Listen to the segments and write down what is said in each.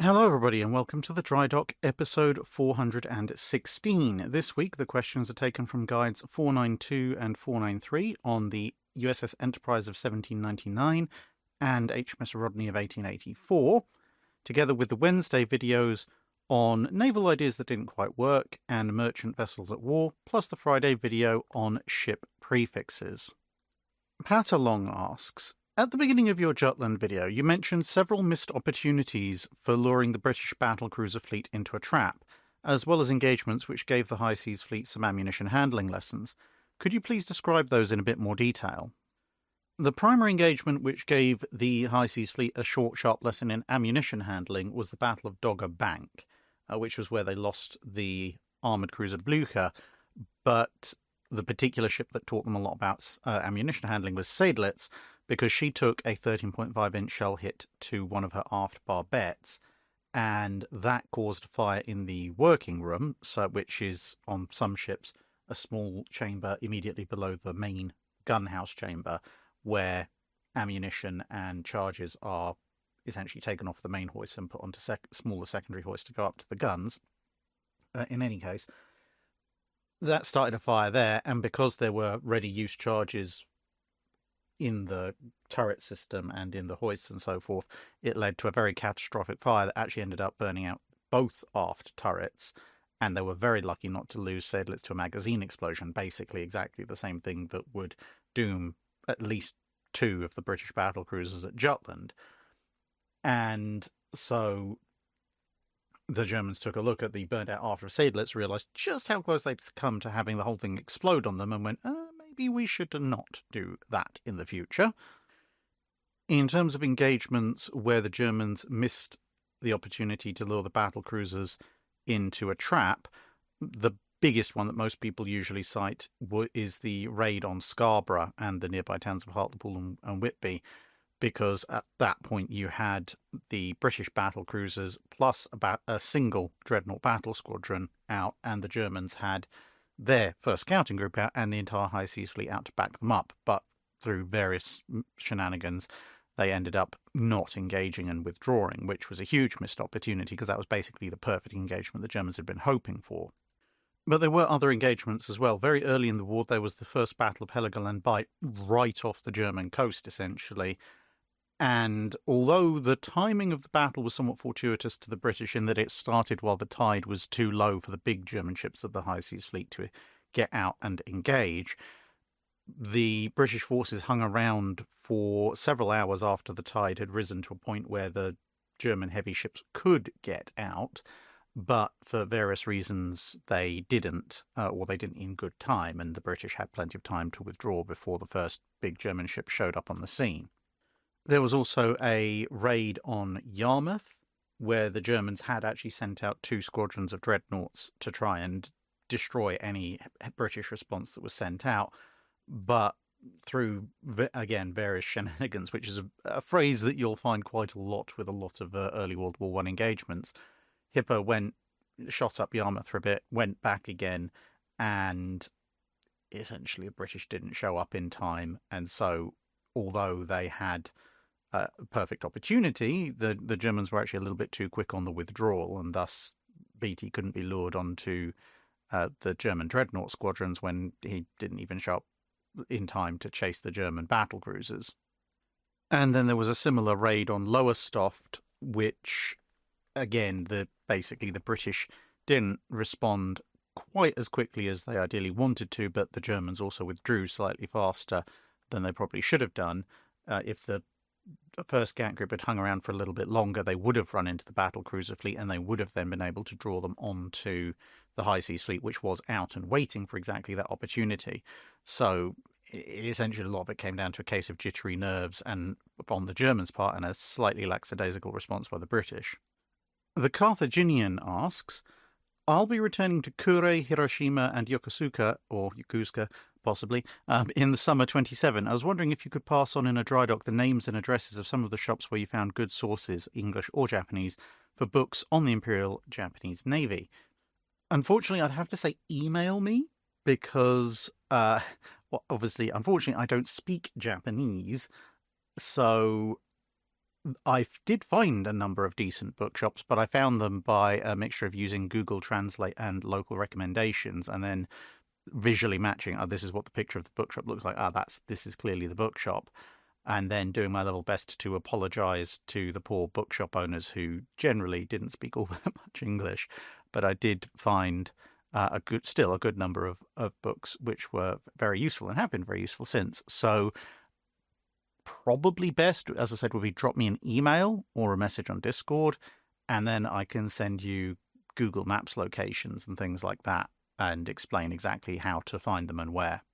Hello, everybody, and welcome to the Dry Dock episode 416. This week, the questions are taken from guides 492 and 493 on the USS Enterprise of 1799 and HMS Rodney of 1884, together with the Wednesday videos on naval ideas that didn't quite work and merchant vessels at war, plus the Friday video on ship prefixes. Patalong asks, at the beginning of your Jutland video, you mentioned several missed opportunities for luring the British battlecruiser fleet into a trap, as well as engagements which gave the High Seas Fleet some ammunition handling lessons. Could you please describe those in a bit more detail? The primary engagement which gave the High Seas Fleet a short, sharp lesson in ammunition handling was the Battle of Dogger Bank, which was where they lost the armoured cruiser Blücher, but the particular ship that taught them a lot about ammunition handling was Seydlitz, because she took a 13.5-inch shell hit to one of her aft barbettes, and that caused a fire in the working room, which is, on some ships, a small chamber immediately below the main gunhouse chamber, where ammunition and charges are essentially taken off the main hoist and put onto smaller secondary hoists to go up to the guns. In any case, that started a fire there, and because there were ready-use charges in the turret system and in the hoists and so forth, it led to a very catastrophic fire that actually ended up burning out both aft turrets, and they were very lucky not to lose Seydlitz to a magazine explosion, basically exactly the same thing that would doom at least two of the British battlecruisers at Jutland. And so the Germans took a look at the burnt out aft of Seydlitz, realised just how close they'd come to having the whole thing explode on them, and went, maybe we should not do that in the future. In terms of engagements where the Germans missed the opportunity to lure the battlecruisers into a trap, the biggest one that most people usually cite is the raid on Scarborough and the nearby towns of Hartlepool and Whitby, because at that point you had the British battlecruisers plus about a single dreadnought battle squadron out, and the Germans had their first scouting group out and the entire High Seas Fleet out to back them up. But through various shenanigans, they ended up not engaging and withdrawing, which was a huge missed opportunity because that was basically the perfect engagement the Germans had been hoping for. But there were other engagements as well. Very early in the war, there was the first Battle of Heligoland Bight right off the German coast, essentially. And although the timing of the battle was somewhat fortuitous to the British in that it started while the tide was too low for the big German ships of the High Seas Fleet to get out and engage, the British forces hung around for several hours after the tide had risen to a point where the German heavy ships could get out, but for various reasons they didn't, or they didn't in good time, and the British had plenty of time to withdraw before the first big German ship showed up on the scene. There was also a raid on Yarmouth, where the Germans had actually sent out 2 squadrons of dreadnoughts to try and destroy any British response that was sent out. But through, again, various shenanigans, which is a phrase that you'll find quite a lot with a lot of early World War I engagements, Hipper shot up Yarmouth for a bit, went back again, and essentially the British didn't show up in time. And so, although they had a perfect opportunity, the Germans were actually a little bit too quick on the withdrawal, and thus Beatty couldn't be lured onto the German dreadnought squadrons when he didn't even show up in time to chase the German battlecruisers. And then there was a similar raid on Lowestoft, which, again, basically the British didn't respond quite as quickly as they ideally wanted to, but the Germans also withdrew slightly faster than they probably should have done. If the first scout group had hung around for a little bit longer, they would have run into the battlecruiser fleet, and they would have then been able to draw them onto the High Seas Fleet, which was out and waiting for exactly that opportunity. So essentially a lot of it came down to a case of jittery nerves and on the Germans' part, and a slightly lackadaisical response by the British. The Carthaginian asks, I'll be returning to Kure, Hiroshima and Yokosuka, or Yokosuka possibly, in the summer 27. I was wondering if you could pass on in a dry dock the names and addresses of some of the shops where you found good sources, English or Japanese, for books on the Imperial Japanese Navy. Unfortunately, I'd have to say email me, because obviously, unfortunately, I don't speak Japanese, so I did find a number of decent bookshops, but I found them by a mixture of using Google Translate and local recommendations, and then visually matching. Oh, this is what the picture of the bookshop looks like. This is clearly the bookshop, and then doing my level best to apologise to the poor bookshop owners who generally didn't speak all that much English. But I did find a good number of books which were very useful and have been very useful since. So probably best, as I said, would be drop me an email or a message on Discord, and then I can send you Google Maps locations and things like that and explain exactly how to find them and where.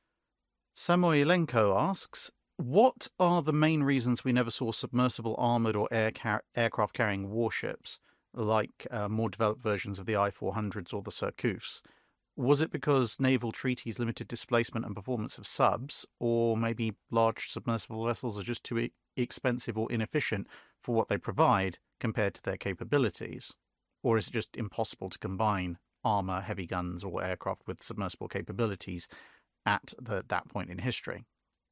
Samoilenko asks, what are the main reasons we never saw submersible armoured or aircraft carrying warships, like more developed versions of the I-400s or the Surcoufs? Was it because naval treaties limited displacement and performance of subs, or maybe large submersible vessels are just too expensive or inefficient for what they provide compared to their capabilities? Or is it just impossible to combine armour, heavy guns, or aircraft with submersible capabilities at that point in history?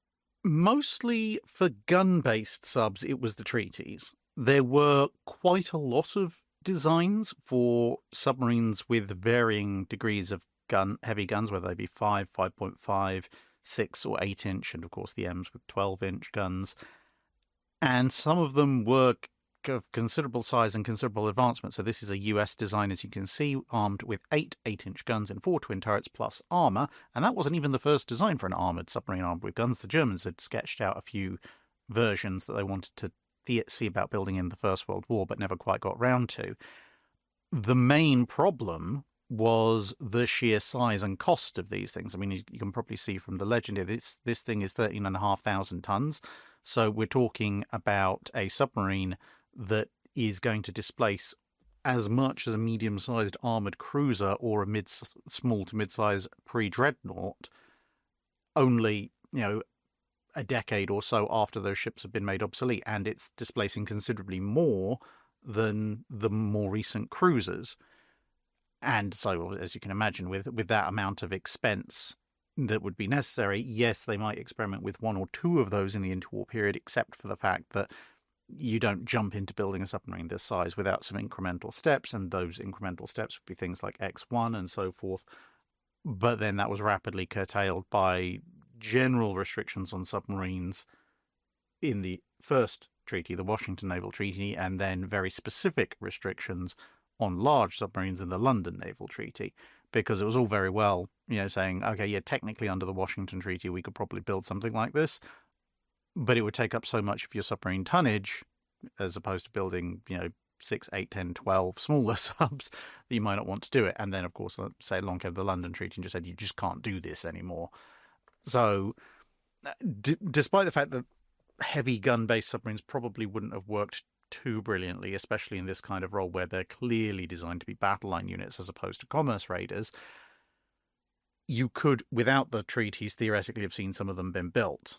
Mostly for gun-based subs, it was the treaties. There were quite a lot of designs for submarines with varying degrees of heavy guns, whether they be 5, 5.5, 6 or 8 inch, and of course the M's with 12-inch guns. And some of them were of considerable size and considerable advancement. So this is a US design, as you can see, armed with 8 8-inch guns and 4 twin turrets plus armour. And that wasn't even the first design for an armoured submarine armed with guns. The Germans had sketched out a few versions that they wanted to see about building in the First World War, but never quite got round to. The main problem was the sheer size and cost of these things. I mean, you can probably see from the legend here, this thing is 13,500 tons. So we're talking about a submarine that is going to displace as much as a medium-sized armoured cruiser or a small to mid-size pre-dreadnought, only, a decade or so after those ships have been made obsolete, and it's displacing considerably more than the more recent cruisers. And so, as you can imagine, with that amount of expense that would be necessary, yes, they might experiment with 1 or 2 of those in the interwar period, except for the fact that you don't jump into building a submarine this size without some incremental steps, and those incremental steps would be things like X1 and so forth. But then that was rapidly curtailed by general restrictions on submarines in the first treaty, the Washington Naval Treaty, and then very specific restrictions on large submarines in the London Naval Treaty, because it was all very well, saying, okay, yeah, technically under the Washington Treaty we could probably build something like this, but it would take up so much of your submarine tonnage, as opposed to building, 6, 8, 10, 12 smaller subs, that you might not want to do it. And then, of course, say along came the London Treaty and just said, you just can't do this anymore. So, despite the fact that heavy gun-based submarines probably wouldn't have worked too brilliantly, especially in this kind of role where they're clearly designed to be battle line units as opposed to commerce raiders, you could, without the treaties, theoretically have seen some of them been built.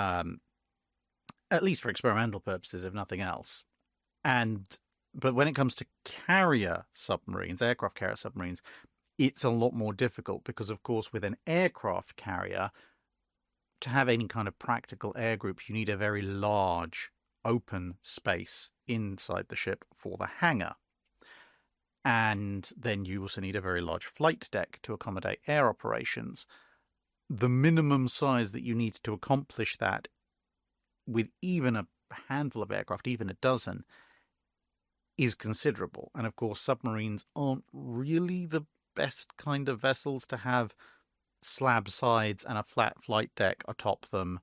At least for experimental purposes, if nothing else. But when it comes to carrier submarines, aircraft carrier submarines, it's a lot more difficult because, of course, with an aircraft carrier, to have any kind of practical air group, you need a very large open space inside the ship for the hangar. And then you also need a very large flight deck to accommodate air operations. The minimum size that you need to accomplish that with even a handful of aircraft, even a dozen, is considerable. And of course, submarines aren't really the best kind of vessels to have slab sides and a flat flight deck atop them,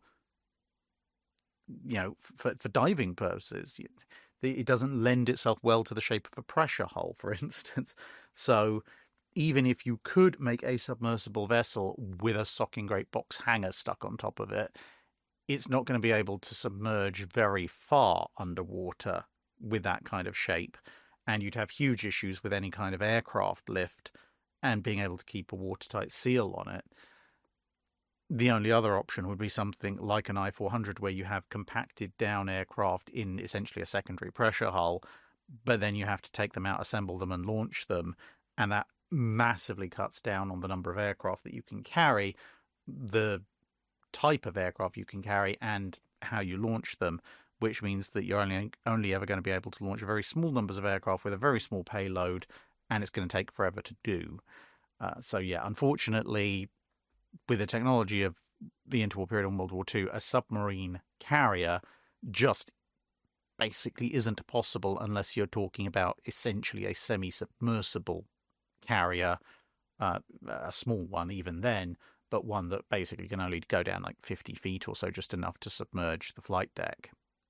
for diving purposes. It doesn't lend itself well to the shape of a pressure hull, for instance. So even if you could make a submersible vessel with a socking great box hangar stuck on top of it, it's not going to be able to submerge very far underwater with that kind of shape. And you'd have huge issues with any kind of aircraft lift and being able to keep a watertight seal on it. The only other option would be something like an I-400, where you have compacted down aircraft in essentially a secondary pressure hull, but then you have to take them out, assemble them and launch them. And that massively cuts down on the number of aircraft that you can carry, the type of aircraft you can carry, and how you launch them, which means that you're only ever going to be able to launch very small numbers of aircraft with a very small payload, and it's going to take forever to do. So yeah, unfortunately, with the technology of the interwar period in World War II, a submarine carrier just basically isn't possible unless you're talking about essentially a semi-submersible carrier, a small one even then, but one that basically can only go down like 50 feet or so, just enough to submerge the flight deck.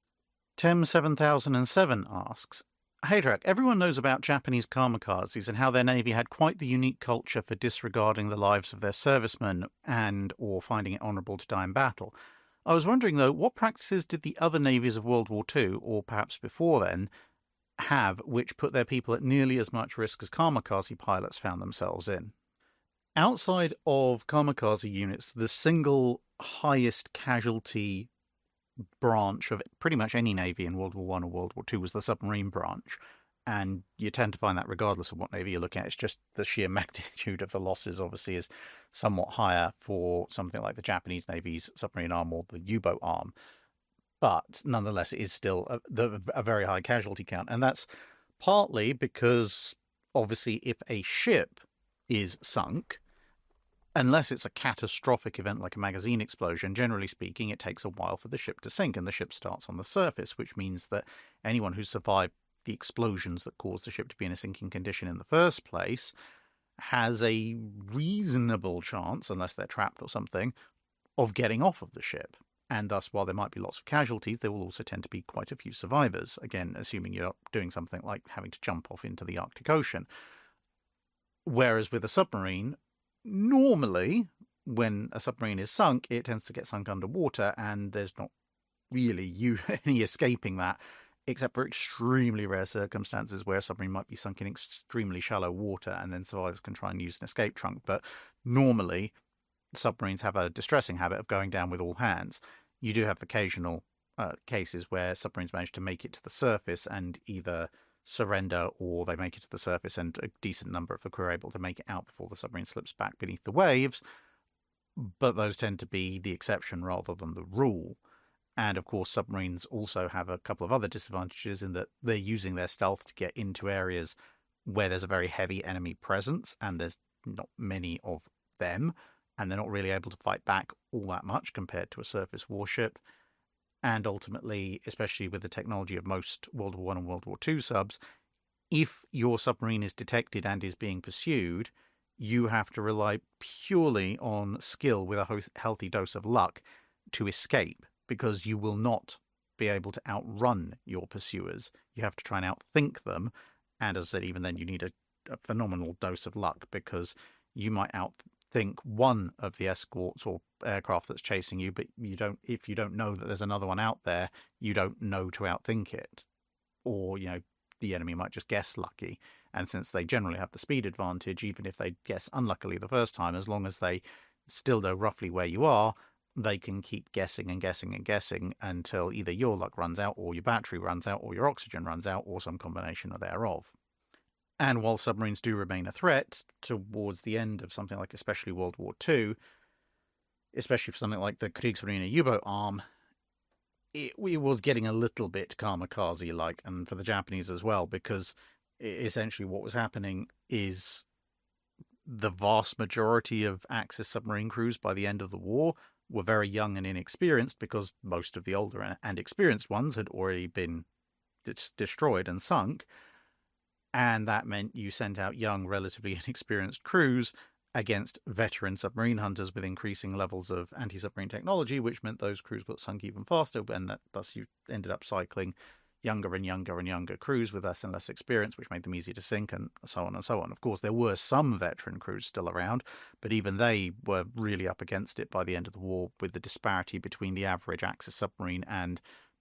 Tem7007 asks, Haydrak, everyone knows about Japanese kamikazes and how their navy had quite the unique culture for disregarding the lives of their servicemen and or finding it honourable to die in battle. I was wondering, though, what practices did the other navies of World War II, or perhaps before then, have which put their people at nearly as much risk as kamikaze pilots found themselves in? Outside of kamikaze units, the single highest casualty branch of pretty much any navy in World War I or World War II was the submarine branch. And you tend to find that regardless of what navy you're looking at. It's just the sheer magnitude of the losses obviously is somewhat higher for something like the Japanese Navy's submarine arm or the U-boat arm. But nonetheless, it is still a very high casualty count. And that's partly because, obviously, if a ship is sunk, unless it's a catastrophic event like a magazine explosion, generally speaking, it takes a while for the ship to sink, and the ship starts on the surface, which means that anyone who survived the explosions that caused the ship to be in a sinking condition in the first place has a reasonable chance, unless they're trapped or something, of getting off of the ship. And thus, while there might be lots of casualties, there will also tend to be quite a few survivors, again, assuming you're not doing something like having to jump off into the Arctic Ocean. Whereas with a submarine, normally, when a submarine is sunk, it tends to get sunk underwater, and there's not really any escaping that, except for extremely rare circumstances where a submarine might be sunk in extremely shallow water, and then survivors can try and use an escape trunk. But normally, submarines have a distressing habit of going down with all hands. You do have occasional cases where submarines manage to make it to the surface and either surrender, or they make it to the surface and a decent number of the crew are able to make it out before the submarine slips back beneath the waves. But those tend to be the exception rather than the rule. And of course, submarines also have a couple of other disadvantages in that they're using their stealth to get into areas where there's a very heavy enemy presence and there's not many of them, and they're not really able to fight back all that much compared to a surface warship. And ultimately, especially with the technology of most World War I and World War II subs, if your submarine is detected and is being pursued, you have to rely purely on skill with a healthy dose of luck to escape, because you will not be able to outrun your pursuers. You have to try and outthink them. And as I said, even then you need a phenomenal dose of luck, because you might outthink one of the escorts or aircraft that's chasing you, but if you don't know that there's another one out there, you don't know to outthink it. Or, the enemy might just guess lucky. And since they generally have the speed advantage, even if they guess unluckily the first time, as long as they still know roughly where you are, they can keep guessing and guessing and guessing until either your luck runs out, or your battery runs out, or your oxygen runs out, or some combination of thereof. And while submarines do remain a threat towards the end of something like especially World War II, especially for something like the Kriegsmarine U-boat arm, it was getting a little bit kamikaze-like, and for the Japanese as well, because essentially what was happening is the vast majority of Axis submarine crews by the end of the war were very young and inexperienced, because most of the older and experienced ones had already been destroyed and sunk. And that meant you sent out young, relatively inexperienced crews against veteran submarine hunters with increasing levels of anti-submarine technology, which meant those crews got sunk even faster, and thus you ended up cycling younger and younger and younger crews with less and less experience, which made them easy to sink, and so on and so on. Of course, there were some veteran crews still around, but even they were really up against it by the end of the war, with the disparity between the average Axis submarine and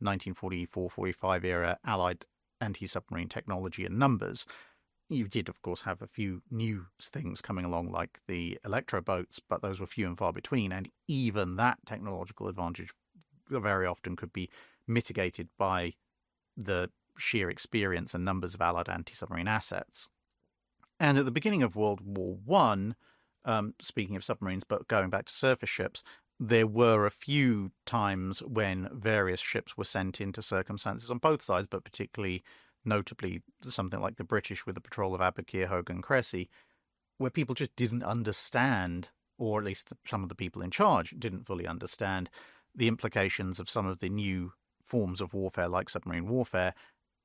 1944-45 era Allied anti-submarine technology and numbers. You did, of course, have a few new things coming along, like the electro boats, but those were few and far between, and even that technological advantage very often could be mitigated by the sheer experience and numbers of Allied anti-submarine assets. And at the beginning of World War I, speaking of submarines, but going back to surface ships, there were a few times when various ships were sent into circumstances on both sides, but particularly notably something like the British with the patrol of Aboukir, Hogue and Cressy, where people just didn't understand, or at least some of the people in charge didn't fully understand, the implications of some of the new forms of warfare like submarine warfare,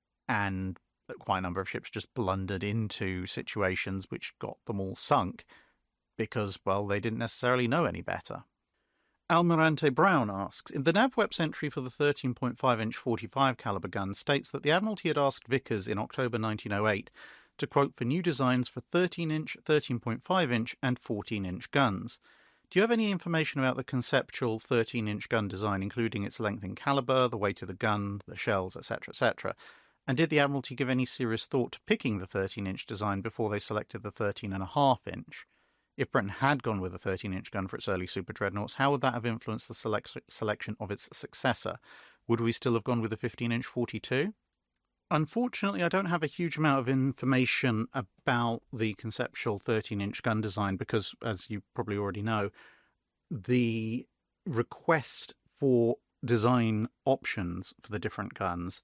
and quite a number of ships just blundered into situations which got them all sunk because, well, they didn't necessarily know any better. Almirante Brown asks, in the NavWeps entry for the 13.5-inch 45 caliber gun states that the Admiralty had asked Vickers in October 1908 to quote for new designs for 13-inch, 13.5-inch and 14-inch guns. Do you have any information about the conceptual 13-inch gun design, including its length and caliber, the weight of the gun, the shells, etc., etc.? And did the Admiralty give any serious thought to picking the 13-inch design before they selected the 13.5-inch? If Britain had gone with a 13-inch gun for its early super dreadnoughts, how would that have influenced the selection of its successor? Would we still have gone with a 15-inch 42? Unfortunately, I don't have a huge amount of information about the conceptual 13-inch gun design because, as you probably already know, the request for design options for the different guns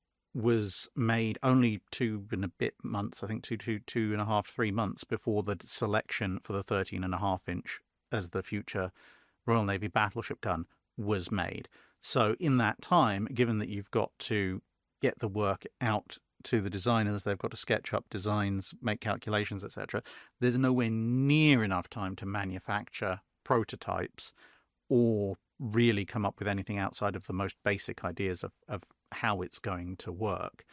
was made only 2 and a bit months, I think 2.5, 3 months before the selection for the 13.5-inch as the future Royal Navy battleship gun was made. So in that time, given that you've got to get the work out to the designers, they've got to sketch up designs, make calculations, etc., there's nowhere near enough time to manufacture prototypes or really come up with anything outside of the most basic ideas of how it's going to work.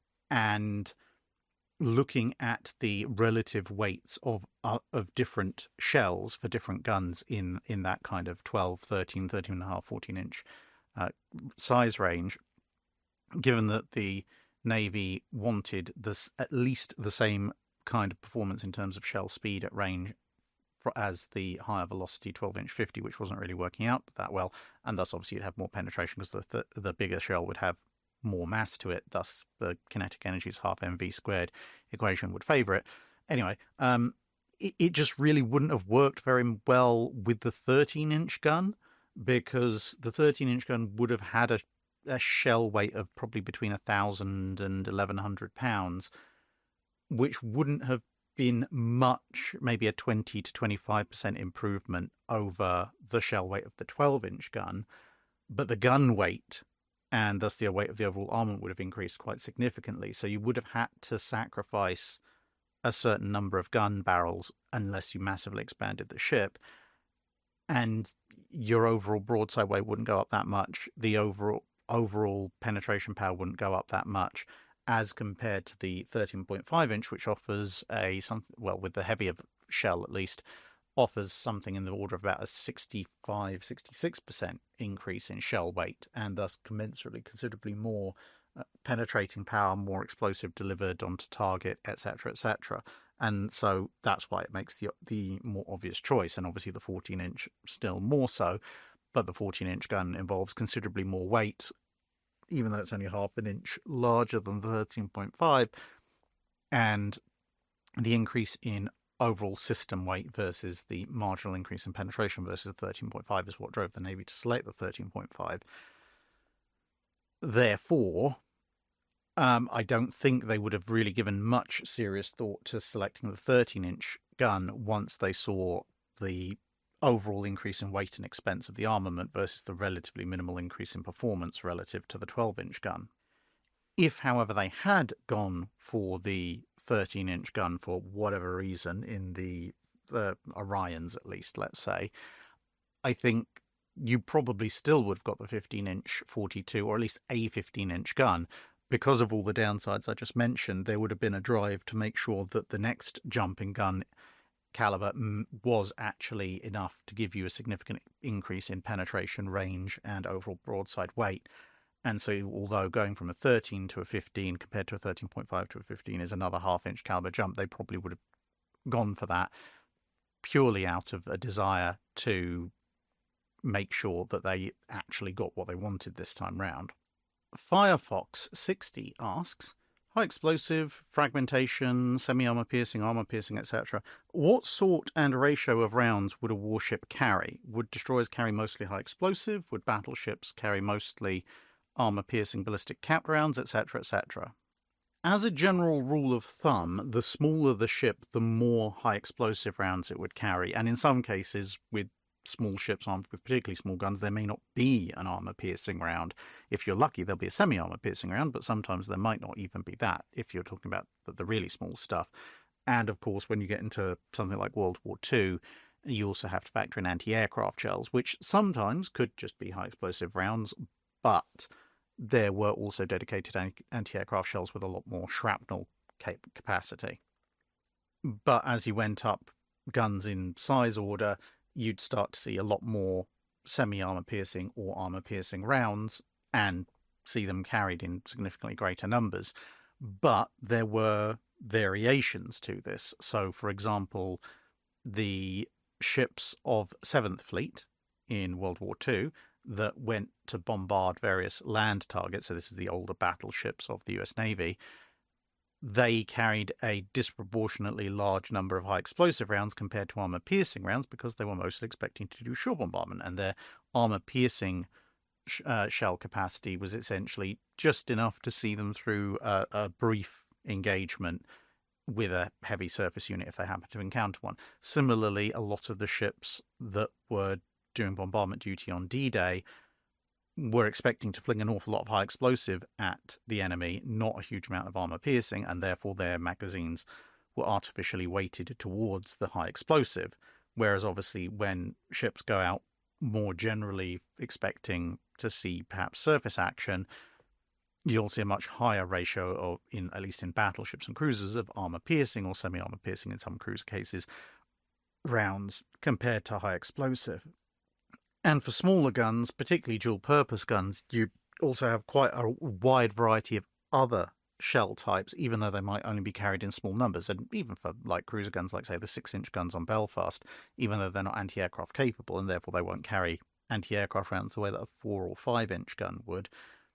And looking at the relative weights of different shells for different guns in that kind of 12, 13, 13.5, 14-inch size range, given that the Navy wanted at least the same kind of performance in terms of shell speed at range as the higher velocity 12-inch 50, which wasn't really working out that well, and thus obviously you'd have more penetration because the bigger shell would have more mass to it, thus the kinetic energy is half mv squared equation would favour it. Anyway, it just really wouldn't have worked very well with the 13-inch gun, because the 13-inch gun would have had a shell weight of probably between 1,000 and 1,100 pounds, which wouldn't have been much, maybe a 20 to 25% improvement over the shell weight of the 12-inch gun, but the gun weight and thus the weight of the overall armament would have increased quite significantly. So you would have had to sacrifice a certain number of gun barrels unless you massively expanded the ship, and your overall broadside weight wouldn't go up that much. The overall penetration power wouldn't go up that much, as compared to the 13.5-inch, which offers with the heavier shell at least, offers something in the order of about a 65-66% increase in shell weight, and thus commensurately considerably more penetrating power, more explosive delivered onto target, etc., etc. And so that's why it makes the more obvious choice, and obviously the 14-inch still more so, but the 14-inch gun involves considerably more weight, even though it's only half an inch larger than the 13.5, and the increase in overall system weight versus the marginal increase in penetration versus the 13.5 is what drove the Navy to select the 13.5. Therefore, I don't think they would have really given much serious thought to selecting the 13-inch gun once they saw the overall increase in weight and expense of the armament versus the relatively minimal increase in performance relative to the 12-inch gun. If, however, they had gone for the 13-inch gun for whatever reason, in the Orions at least, let's say, I think you probably still would have got the 15-inch 42, or at least a 15-inch gun. Because of all the downsides I just mentioned, there would have been a drive to make sure that the next jump in gun caliber was actually enough to give you a significant increase in penetration, range, and overall broadside weight. And so, although going from a 13 to a 15 compared to a 13.5 to a 15 is another half-inch caliber jump, they probably would have gone for that purely out of a desire to make sure that they actually got what they wanted this time round. Firefox 60 asks, high explosive, fragmentation, semi-armor piercing, etc. What sort and ratio of rounds would a warship carry? Would destroyers carry mostly high explosive? Would battleships carry mostly armor piercing ballistic capped rounds, etc., etc.? As a general rule of thumb, the smaller the ship, the more high explosive rounds it would carry. And in some cases, with small ships armed with particularly small guns, there may not be an armor-piercing round. If you're lucky, there'll be a semi-armor-piercing round, but sometimes there might not even be that, if you're talking about the really small stuff. And, of course, when you get into something like World War II, you also have to factor in anti-aircraft shells, which sometimes could just be high-explosive rounds, but there were also dedicated anti-aircraft shells with a lot more shrapnel capacity. But as you went up guns in size order, you'd start to see a lot more semi-armor piercing or armor piercing rounds and see them carried in significantly greater numbers. But there were variations to this. So, for example, the ships of 7th Fleet in World War II that went to bombard various land targets, so this is the older battleships of the US Navy, they carried a disproportionately large number of high explosive rounds compared to armor piercing rounds because they were mostly expecting to do shore bombardment, and their armor piercing shell capacity was essentially just enough to see them through a brief engagement with a heavy surface unit if they happened to encounter one. Similarly, a lot of the ships that were doing bombardment duty on D-Day were expecting to fling an awful lot of high explosive at the enemy, not a huge amount of armor piercing, and therefore their magazines were artificially weighted towards the high explosive. Whereas obviously when ships go out more generally expecting to see perhaps surface action, you'll see a much higher ratio of, at least in battleships and cruisers, of armor piercing or semi-armor piercing in some cruiser cases rounds compared to high explosive. And for smaller guns, particularly dual-purpose guns, you also have quite a wide variety of other shell types, even though they might only be carried in small numbers. And even for like cruiser guns, like say the 6-inch guns on Belfast, even though they're not anti-aircraft capable and therefore they won't carry anti-aircraft rounds the way that a 4 or 5-inch gun would,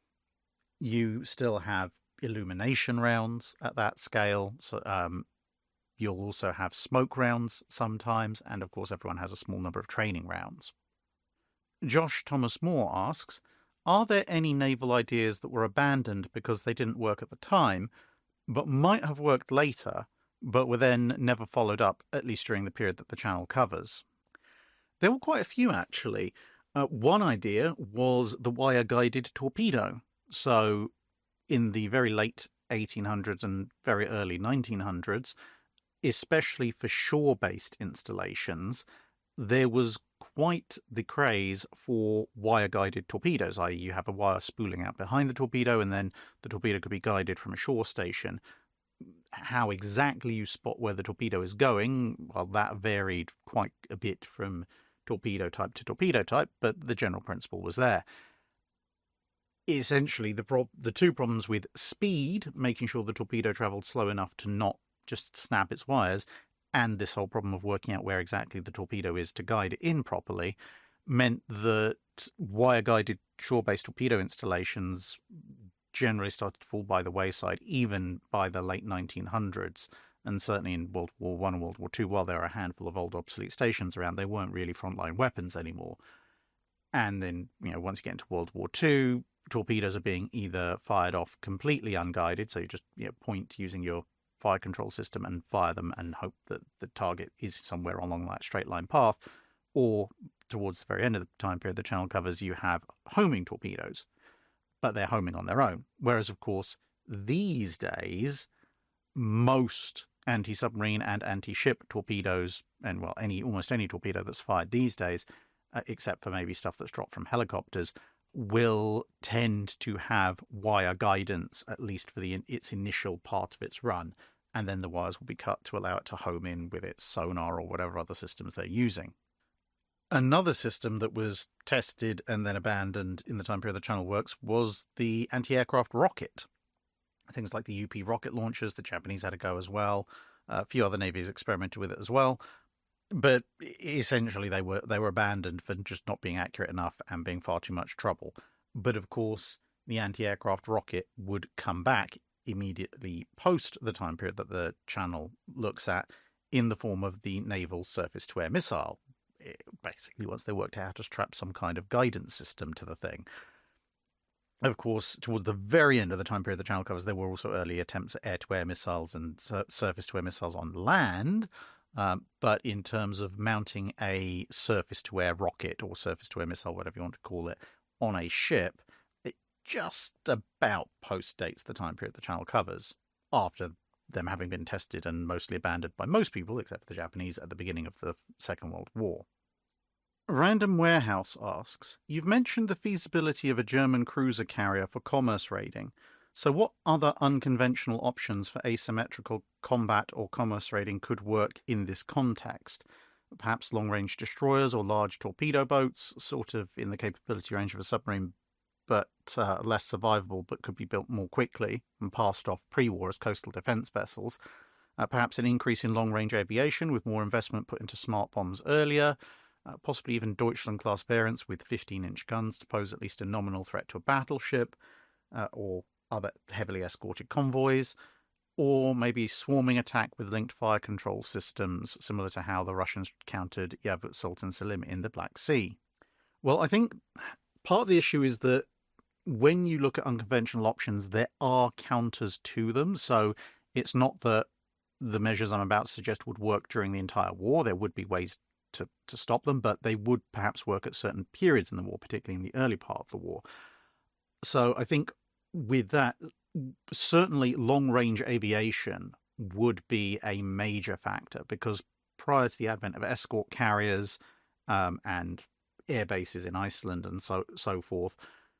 you still have illumination rounds at that scale. So you'll also have smoke rounds sometimes, and of course everyone has a small number of training rounds. Josh Thomas Moore asks, are there any naval ideas that were abandoned because they didn't work at the time, but might have worked later, but were then never followed up, at least during the period that the channel covers? There were quite a few, actually. One idea was the wire-guided torpedo. So in the very late 1800s and very early 1900s, especially for shore-based installations, there was quite the craze for wire-guided torpedoes, i.e. you have a wire spooling out behind the torpedo and then the torpedo could be guided from a shore station. How exactly you spot where the torpedo is going, well, that varied quite a bit from torpedo type to torpedo type, but the general principle was there. Essentially, the two problems with speed, making sure the torpedo travelled slow enough to not just snap its wires, and this whole problem of working out where exactly the torpedo is to guide it in properly, meant that wire-guided shore-based torpedo installations generally started to fall by the wayside, even by the late 1900s. And certainly in World War I and World War II, while there are a handful of old obsolete stations around, they weren't really frontline weapons anymore. And then, once you get into World War II, torpedoes are being either fired off completely unguided, so you just point using your fire control system and fire them and hope that the target is somewhere along that straight line path, or towards the very end of the time period the channel covers, you have homing torpedoes, but they're homing on their own. Whereas, of course, these days, most anti-submarine and anti-ship torpedoes, and well, almost any torpedo that's fired these days, except for maybe stuff that's dropped from helicopters, will tend to have wire guidance, at least for its initial part of its run, and then the wires will be cut to allow it to home in with its sonar or whatever other systems they're using. Another system that was tested and then abandoned in the time period the channel works was the anti-aircraft rocket. Things like the UP rocket launchers, the Japanese had a go as well. A few other navies experimented with it as well. But essentially they were abandoned for just not being accurate enough and being far too much trouble. But of course, the anti-aircraft rocket would come back immediately post the time period that the channel looks at in the form of the naval surface-to-air missile. Basically, once they worked out how to strap some kind of guidance system to the thing. Of course, towards the very end of the time period the channel covers, there were also early attempts at air-to-air missiles and surface-to-air missiles on land. But in terms of mounting a surface-to-air rocket or surface-to-air missile, whatever you want to call it, on a ship, it just about post-dates the time period the channel covers, after them having been tested and mostly abandoned by most people, except for the Japanese, at the beginning of the Second World War. Random Warehouse asks, you've mentioned the feasibility of a German cruiser carrier for commerce raiding. So what other unconventional options for asymmetrical combat or commerce raiding could work in this context? Perhaps long-range destroyers or large torpedo boats, sort of in the capability range of a submarine, but less survivable, but could be built more quickly and passed off pre-war as coastal defence vessels. Perhaps an increase in long-range aviation with more investment put into smart bombs earlier. Possibly even Deutschland-class variants with 15-inch guns to pose at least a nominal threat to a battleship, or other heavily escorted convoys, or maybe swarming attack with linked fire control systems, similar to how the Russians countered Yavuz Sultan Selim in the Black Sea. Well, I think part of the issue is that when you look at unconventional options, there are counters to them. So it's not that the measures I'm about to suggest would work during the entire war. There would be ways to stop them, but they would perhaps work at certain periods in the war, particularly in the early part of the war. So I think with that, certainly long-range aviation would be a major factor, because prior to the advent of escort carriers and air bases in Iceland and so forth,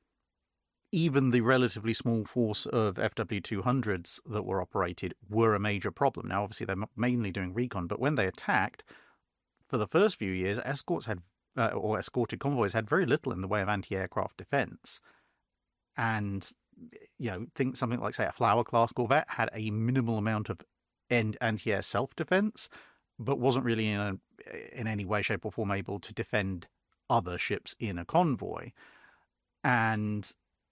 even the relatively small force of FW-200s that were operated were a major problem. Now, obviously, they're mainly doing recon, but when they attacked, for the first few years, escorts had, or escorted convoys had very little in the way of anti-aircraft defense. And, think something like, say, a Flower-class corvette had a minimal amount of anti-air self-defense, but wasn't really in any way, shape, or form able to defend other ships in a convoy. And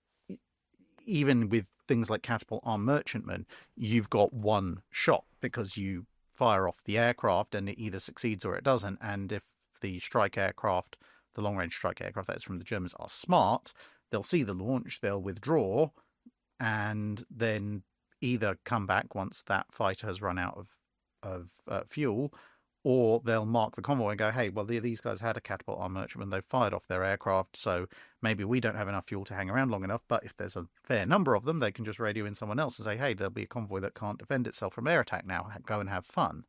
even with things like catapult armed merchantmen, you've got one shot because you fire off the aircraft and it either succeeds or it doesn't. And if the strike aircraft, the long-range strike aircraft that's from the Germans, are smart, they'll see the launch, they'll withdraw, and then either come back once that fighter has run out of fuel, or they'll mark the convoy and go, hey, well, these guys had a catapult armed merchantman, they've fired off their aircraft, so maybe we don't have enough fuel to hang around long enough, but if there's a fair number of them, they can just radio in someone else and say, hey, there'll be a convoy that can't defend itself from air attack now, go and have fun.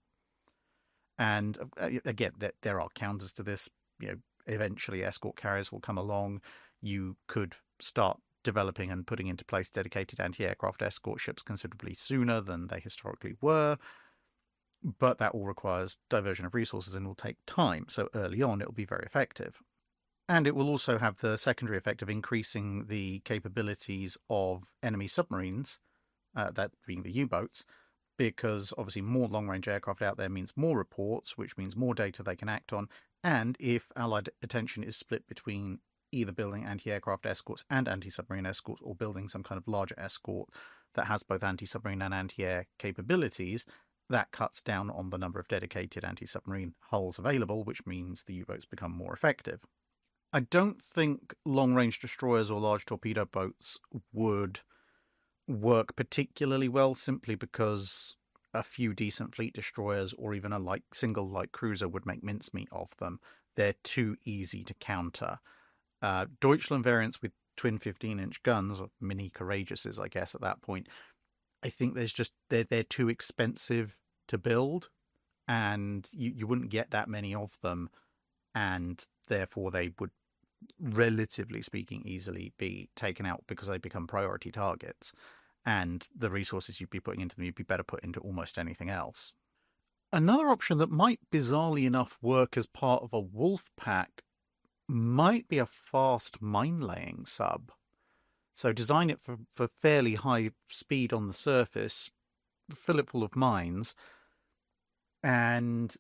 And again, there are counters to this. Eventually escort carriers will come along. You could start developing and putting into place dedicated anti-aircraft escort ships considerably sooner than they historically were. But that all requires diversion of resources and will take time. So early on, it will be very effective. And it will also have the secondary effect of increasing the capabilities of enemy submarines, that being the U-boats, because obviously more long-range aircraft out there means more reports, which means more data they can act on. And if Allied attention is split between either building anti-aircraft escorts and anti-submarine escorts, or building some kind of larger escort that has both anti-submarine and anti-air capabilities, that cuts down on the number of dedicated anti-submarine hulls available, which means the U-boats become more effective. I don't think long-range destroyers or large torpedo boats would work particularly well, simply because a few decent fleet destroyers or even a single light cruiser would make mincemeat of them. They're too easy to counter. Deutschland variants with twin 15-inch guns, or mini Courageouses, I guess, at that point, I think they're too expensive to build, and you wouldn't get that many of them, and therefore they would, relatively speaking, easily be taken out because they become priority targets, and the resources you'd be putting into them, you'd be better put into almost anything else. Another option that might, bizarrely enough, work as part of a wolf pack might be a fast mine-laying sub. So design it for fairly high speed on the surface, fill it full of mines, and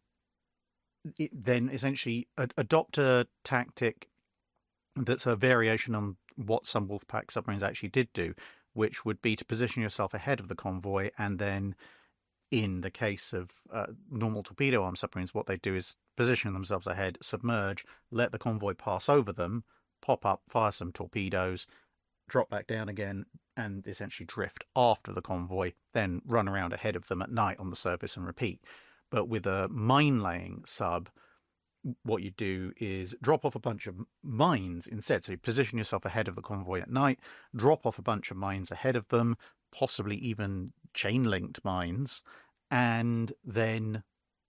then essentially adopt a tactic that's a variation on what some Wolfpack submarines actually did do, which would be to position yourself ahead of the convoy, and then in the case of normal torpedo armed submarines, what they do is position themselves ahead, submerge, let the convoy pass over them, pop up, fire some torpedoes, drop back down again, and essentially drift after the convoy, then run around ahead of them at night on the surface and repeat. But with a mine-laying sub, what you do is drop off a bunch of mines instead. So you position yourself ahead of the convoy at night, drop off a bunch of mines ahead of them, possibly even chain-linked mines, and then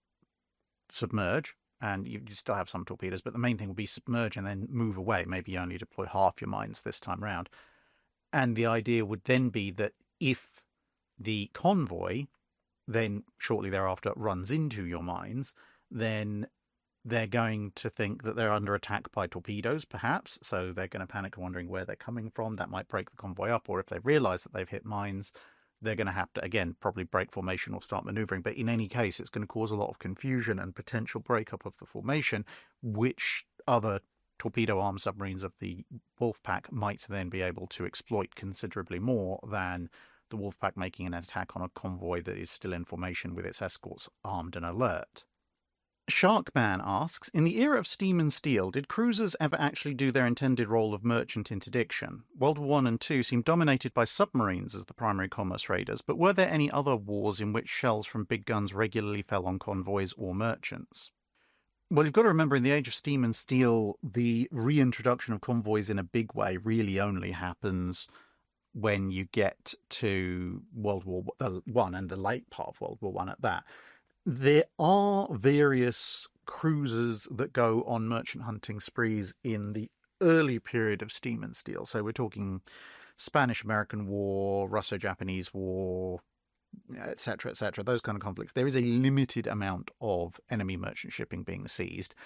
submerge. And you still have some torpedoes, but the main thing will be submerge and then move away. Maybe you only deploy half your mines this time round. And the idea would then be that if the convoy then shortly thereafter runs into your mines, then they're going to think that they're under attack by torpedoes, perhaps. So they're going to panic, wondering where they're coming from. That might break the convoy up. Or if they realize that they've hit mines, they're going to have to, again, probably break formation or start maneuvering. But in any case, it's going to cause a lot of confusion and potential breakup of the formation, which other torpedo-armed submarines of the Wolfpack might then be able to exploit considerably more than the Wolfpack making an attack on a convoy that is still in formation with its escorts armed and alert. Sharkman asks, in the era of steam and steel, did cruisers ever actually do their intended role of merchant interdiction? World War I and II seemed dominated by submarines as the primary commerce raiders, but were there any other wars in which shells from big guns regularly fell on convoys or merchants? Well, you've got to remember, in the age of steam and steel, the reintroduction of convoys in a big way really only happens when you get to World War I and the late part of World War I at that. There are various cruisers that go on merchant hunting sprees in the early period of steam and steel. So we're talking Spanish-American War, Russo-Japanese War, etc., etc., those kind of conflicts. There is a limited amount of enemy merchant shipping being seized.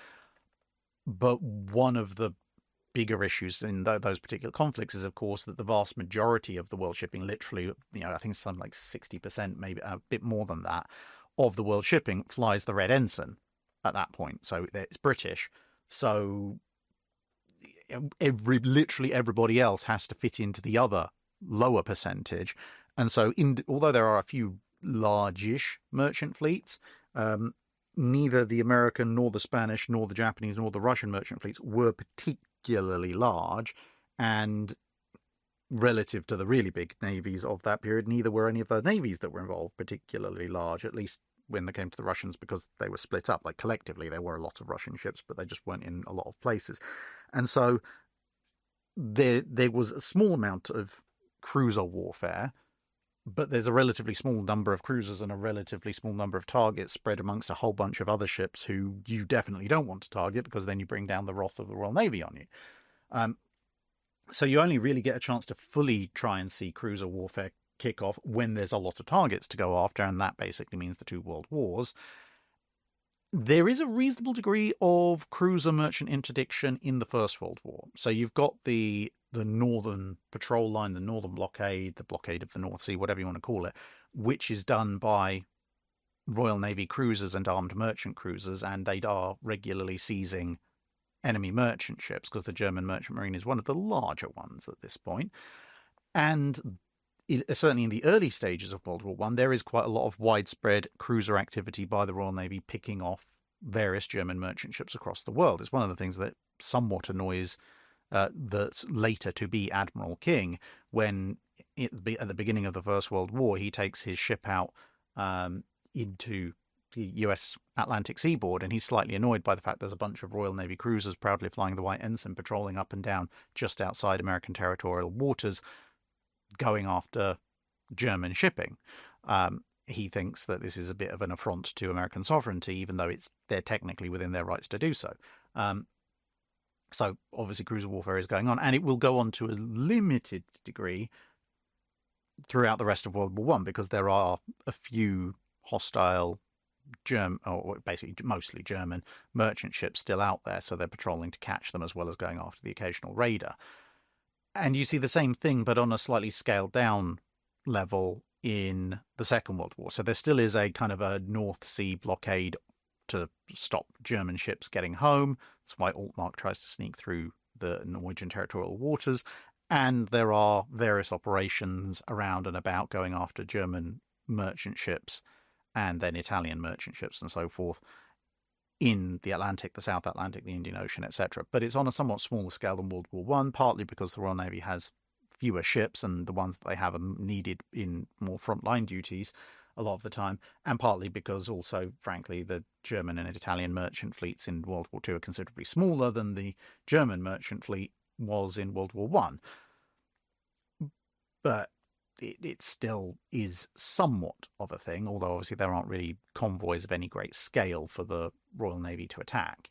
But one of the bigger issues in those particular conflicts is, of course, that the vast majority of the world shipping, literally, I think something like 60%, maybe a bit more than that, of the world shipping flies the red ensign at that point. So it's British. So literally everybody else has to fit into the other lower percentage. And so although there are a few largish merchant fleets, neither the American nor the Spanish nor the Japanese nor the Russian merchant fleets were particularly large. And relative to the really big navies of that period, neither were any of the navies that were involved particularly large, at least when they came to the Russians, because they were split up. Like collectively, there were a lot of Russian ships, but they just weren't in a lot of places. And so there was a small amount of cruiser warfare, but there's a relatively small number of cruisers and a relatively small number of targets spread amongst a whole bunch of other ships who you definitely don't want to target, because then you bring down the wrath of the Royal Navy on you. So you only really get a chance to fully try and see cruiser warfare kick off when there's a lot of targets to go after, and that basically means the two world wars. There is a reasonable degree of cruiser merchant interdiction in the First World War. So you've got the Northern Patrol Line, the Northern Blockade, the blockade of the North Sea, whatever you want to call it, which is done by Royal Navy cruisers and armed merchant cruisers, and they are regularly seizing enemy merchant ships, because the German merchant marine is one of the larger ones at this point. And certainly in the early stages of World War I, there is quite a lot of widespread cruiser activity by the Royal Navy picking off various German merchant ships across the world. It's one of the things that somewhat annoys the later to be Admiral King, when at the beginning of the First World War, he takes his ship out into the US Atlantic seaboard, and he's slightly annoyed by the fact there's a bunch of Royal Navy cruisers proudly flying the white ensign, patrolling up and down just outside American territorial waters, going after German shipping. He thinks that this is a bit of an affront to American sovereignty, even though they're technically within their rights to do so. So obviously cruiser warfare is going on, and it will go on to a limited degree throughout the rest of World War I, because there are a few hostile German, or basically mostly German, merchant ships still out there, so they're patrolling to catch them as well as going after the occasional raider. And you see the same thing, but on a slightly scaled down level in the Second World War. So there still is a kind of a North Sea blockade to stop German ships getting home. That's why Altmark tries to sneak through the Norwegian territorial waters. And there are various operations around and about going after German merchant ships and then Italian merchant ships and so forth in the Atlantic, the South Atlantic, the Indian Ocean, etc. But it's on a somewhat smaller scale than World War One, partly because the Royal Navy has fewer ships and the ones that they have are needed in more frontline duties a lot of the time, and partly because also, frankly, the German and Italian merchant fleets in World War II are considerably smaller than the German merchant fleet was in World War One. But it still is somewhat of a thing, although obviously there aren't really convoys of any great scale for the Royal Navy to attack.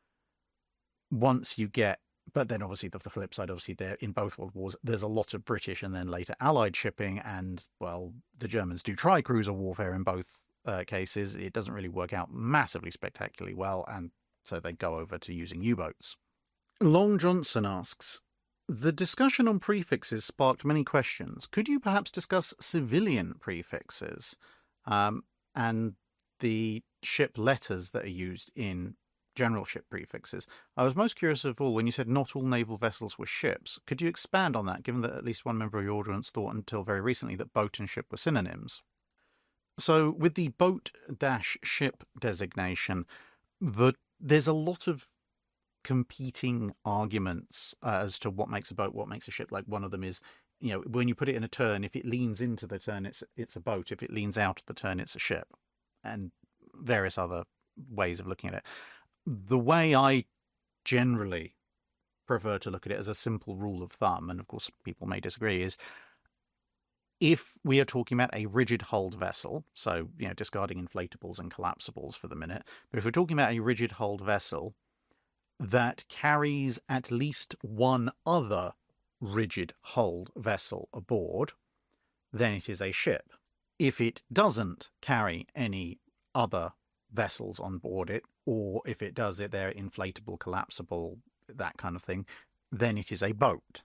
Once you get, but then obviously the flip side, obviously there in both World Wars, there's a lot of British and then later Allied shipping, and well, the Germans do try cruiser warfare in both cases. It doesn't really work out massively spectacularly well, and so they go over to using U-boats. Long Johnson asks, the discussion on prefixes sparked many questions. Could you perhaps discuss civilian prefixes and the ship letters that are used in general ship prefixes? I was most curious of all when you said not all naval vessels were ships. Could you expand on that, given that at least one member of your audience thought until very recently that boat and ship were synonyms? So with the boat-ship designation, there's a lot of competing arguments as to what makes a boat, what makes a ship. Like one of them is, when you put it in a turn, if it leans into the turn, it's a boat. If it leans out of the turn, it's a ship, and various other ways of looking at it. The way I generally prefer to look at it as a simple rule of thumb, and of course people may disagree, is if we are talking about a rigid-hulled vessel, so discarding inflatables and collapsibles for the minute, but if we're talking about a rigid-hulled vessel that carries at least one other rigid-hulled vessel aboard, then it is a ship. If it doesn't carry any other vessels on board it, or if it does it, they're inflatable, collapsible, that kind of thing, then it is a boat.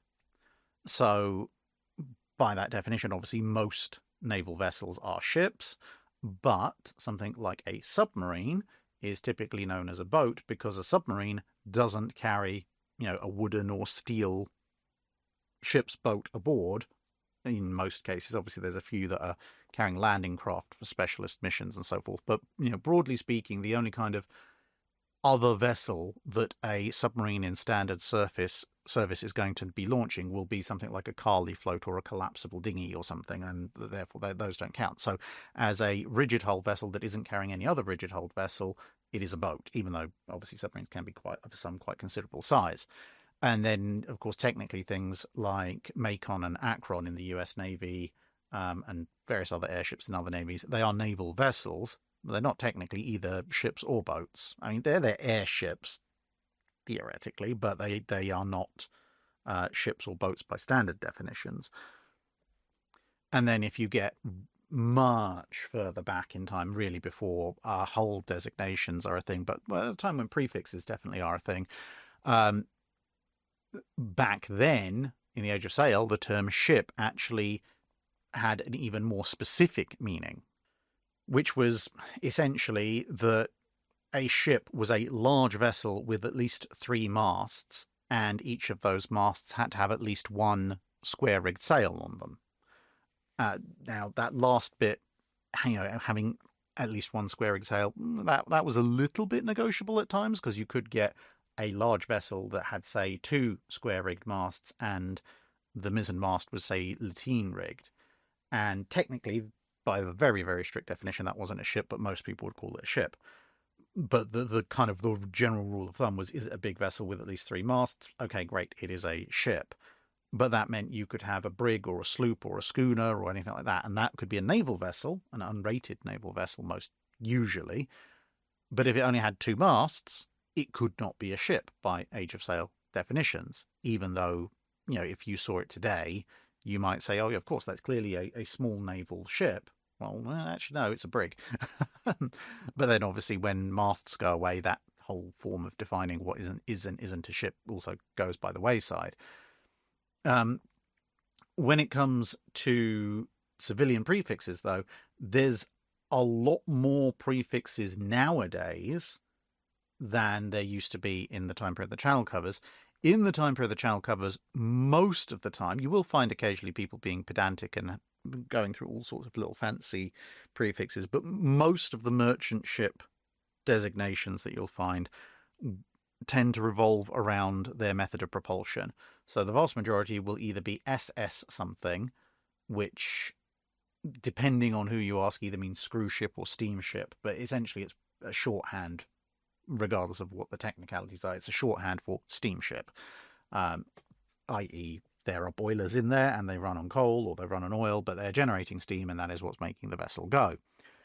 So by that definition, obviously most naval vessels are ships, but something like a submarine is typically known as a boat because a submarine doesn't carry, a wooden or steel ship's boat aboard. In most cases, obviously, there's a few that are carrying landing craft for specialist missions and so forth. But, broadly speaking, the only kind of other vessel that a submarine in standard service is going to be launching will be something like a Carley float or a collapsible dinghy or something, and therefore those don't count. So as a rigid-hulled vessel that isn't carrying any other rigid-hulled vessel, it is a boat, even though obviously submarines can be quite considerable size. And then, of course, technically things like Macon and Akron in the US Navy and various other airships in other navies, they are naval vessels. They're not technically either ships or boats. I mean, they're airships, theoretically, but they are not ships or boats by standard definitions. And then if you get much further back in time, really before hull designations are a thing, but at a time when prefixes definitely are a thing, back then, in the Age of Sail, the term ship actually had an even more specific meaning, which was essentially that a ship was a large vessel with at least 3 masts, and each of those masts had to have at least one square-rigged sail on them. Now, that last bit, having at least one square-rigged sail, that was a little bit negotiable at times, because you could get a large vessel that had, say, 2 square-rigged masts, and the mizzen mast was, say, lateen-rigged. And technically, by the very, very strict definition, that wasn't a ship, but most people would call it a ship. But the kind of the general rule of thumb was, is it a big vessel with at least 3 masts? Okay, great, it is a ship. But that meant you could have a brig or a sloop or a schooner or anything like that, and that could be a naval vessel, an unrated naval vessel most usually. But if it only had 2 masts, it could not be a ship by Age of Sail definitions, even though, if you saw it today, you might say, oh, yeah, of course, that's clearly a small naval ship. Well, actually, no, it's a brig. But then, obviously, when masts go away, that whole form of defining what isn't a ship also goes by the wayside. When it comes to civilian prefixes, though, there's a lot more prefixes nowadays than there used to be in the time period the Channel covers. In the time period the channel covers, most of the time, you will find occasionally people being pedantic and going through all sorts of little fancy prefixes, but most of the merchant ship designations that you'll find tend to revolve around their method of propulsion. So the vast majority will either be SS something, which, depending on who you ask, either means screw ship or steamship, but essentially it's a shorthand, regardless of what the technicalities are. It's a shorthand for steamship, i.e. there are boilers in there and they run on coal or they run on oil, but they're generating steam and that is what's making the vessel go.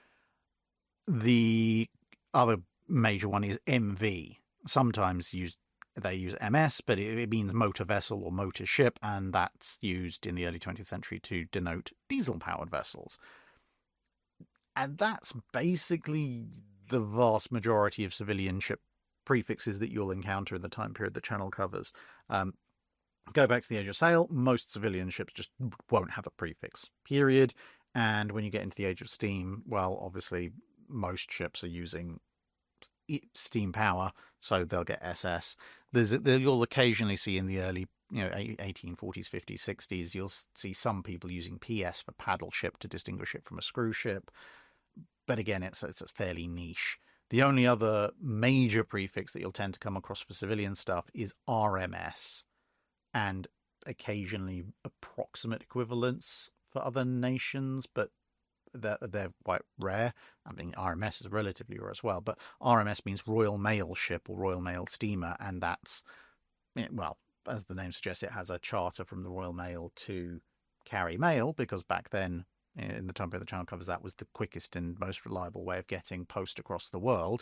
The other major one is MV. Sometimes they use MS, but it means motor vessel or motor ship, and that's used in the early 20th century to denote diesel-powered vessels. And that's basically the vast majority of civilian ship prefixes that you'll encounter in the time period the channel covers. Go back to the age of sail, most civilian ships just won't have a prefix, period. And when you get into the age of steam, well, obviously most ships are using steam power, so they'll get SS. You'll occasionally see in the early 1840s, 50s, 60s, you'll see some people using PS for paddle ship to distinguish it from a screw ship. But again, it's a fairly niche. The only other major prefix that you'll tend to come across for civilian stuff is RMS, and occasionally approximate equivalents for other nations, but they're quite rare. I mean, RMS is relatively rare as well, but RMS means Royal Mail Ship or Royal Mail Steamer, and that's, well, as the name suggests, it has a charter from the Royal Mail to carry mail, because back then, in the time period the channel covers, that was the quickest and most reliable way of getting post across the world.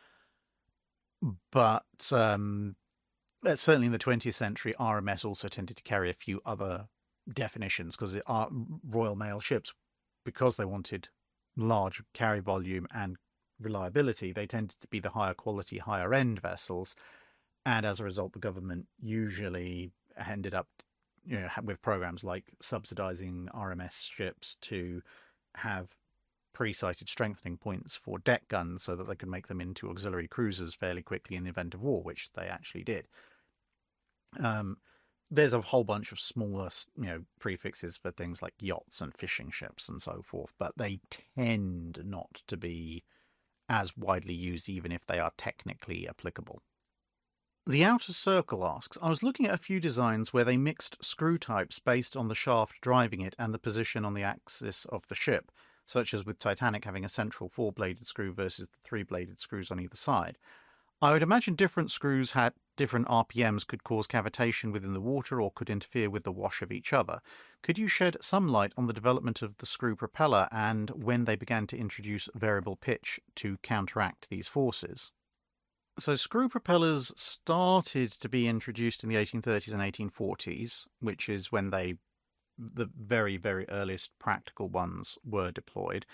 But certainly in the 20th century, RMS also tended to carry a few other definitions, because Royal Mail ships, because they wanted large carry volume and reliability, they tended to be the higher quality, higher end vessels. And as a result, the government usually ended up with programs like subsidizing RMS ships to have pre-sighted strengthening points for deck guns so that they could make them into auxiliary cruisers fairly quickly in the event of war, which they actually did. There's a whole bunch of smaller, prefixes for things like yachts and fishing ships and so forth, but they tend not to be as widely used, even if they are technically applicable. The Outer Circle asks, I was looking at a few designs where they mixed screw types based on the shaft driving it and the position on the axis of the ship, such as with Titanic having a central 4-bladed screw versus the 3-bladed screws on either side. I would imagine different screws had different RPMs, could cause cavitation within the water or could interfere with the wash of each other. Could you shed some light on the development of the screw propeller and when they began to introduce variable pitch to counteract these forces? So screw propellers started to be introduced in the 1830s and 1840s, which is when the very, very earliest practical ones were deployed.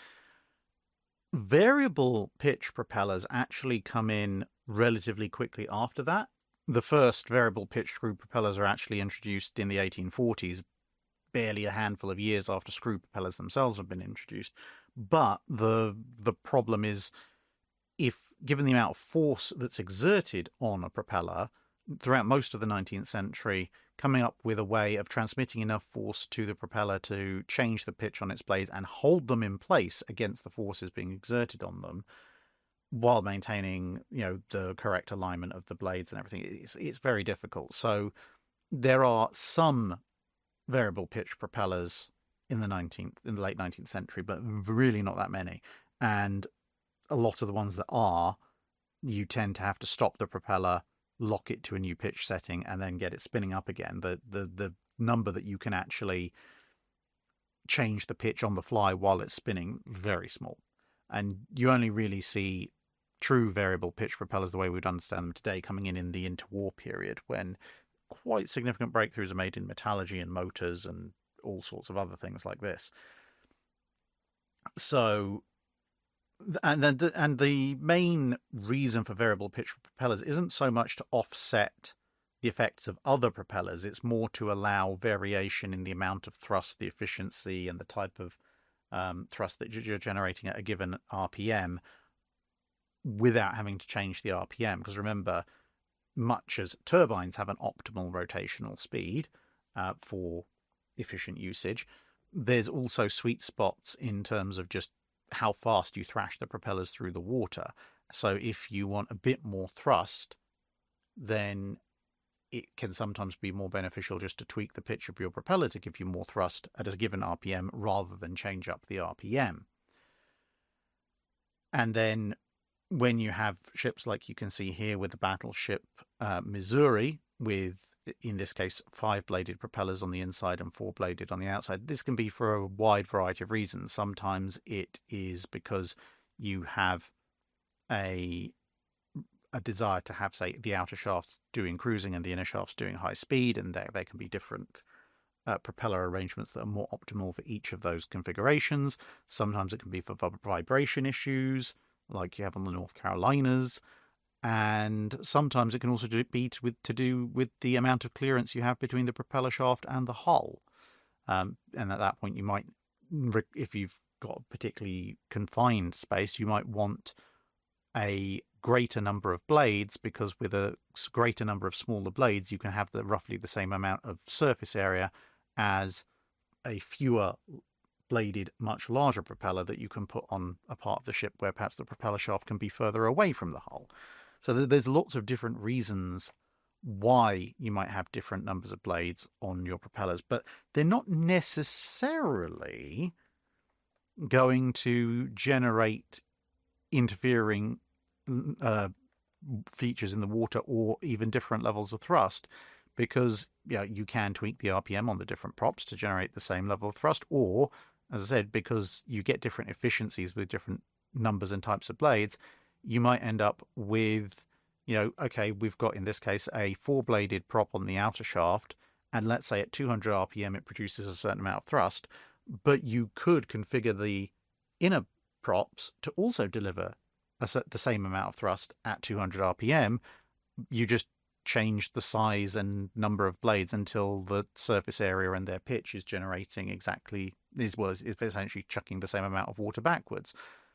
Variable pitch propellers actually come in relatively quickly after that. The first variable pitch screw propellers are actually introduced in the 1840s, barely a handful of years after screw propellers themselves have been introduced. But the problem is, given the amount of force that's exerted on a propeller throughout most of the 19th century, coming up with a way of transmitting enough force to the propeller to change the pitch on its blades and hold them in place against the forces being exerted on them, while maintaining, the correct alignment of the blades and everything, it's very difficult. So there are some variable pitch propellers in the late 19th century, but really not that many. And a lot of the ones that are, you tend to have to stop the propeller, lock it to a new pitch setting, and then get it spinning up again. The number that you can actually change the pitch on the fly while it's spinning, very small. And you only really see true variable pitch propellers the way we would understand them today coming in the interwar period, when quite significant breakthroughs are made in metallurgy and motors and all sorts of other things like this. So, and the main reason for variable pitch propellers isn't so much to offset the effects of other propellers, it's more to allow variation in the amount of thrust, the efficiency, and the type of thrust that you're generating at a given RPM, without having to change the RPM. Because remember, much as turbines have an optimal rotational speed for efficient usage, there's also sweet spots in terms of just how fast you thrash the propellers through the water. So if you want a bit more thrust, then it can sometimes be more beneficial just to tweak the pitch of your propeller to give you more thrust at a given RPM rather than change up the RPM. And then when you have ships like you can see here with the battleship Missouri, with, in this case, 5-bladed propellers on the inside and 4-bladed on the outside, this can be for a wide variety of reasons. Sometimes it is because you have a desire to have, say, the outer shafts doing cruising and the inner shafts doing high speed, and there can be different propeller arrangements that are more optimal for each of those configurations. Sometimes it can be for vibration issues, like you have on the North Carolinas, and sometimes it can also be to do with the amount of clearance you have between the propeller shaft and the hull. And at that point, you might, if you've got particularly confined space, you might want a greater number of blades, because with a greater number of smaller blades, you can have roughly the same amount of surface area as a fewer bladed, much larger propeller that you can put on a part of the ship where perhaps the propeller shaft can be further away from the hull. So there's lots of different reasons why you might have different numbers of blades on your propellers, but they're not necessarily going to generate interfering features in the water or even different levels of thrust, because you can tweak the RPM on the different props to generate the same level of thrust, or, as I said, because you get different efficiencies with different numbers and types of blades, you might end up with, okay, we've got in this case a 4-bladed prop on the outer shaft, and let's say at 200 RPM it produces a certain amount of thrust, but you could configure the inner props to also deliver the same amount of thrust at 200 RPM. You just change the size and number of blades until the surface area and their pitch is generating is essentially chucking the same amount of water backwards.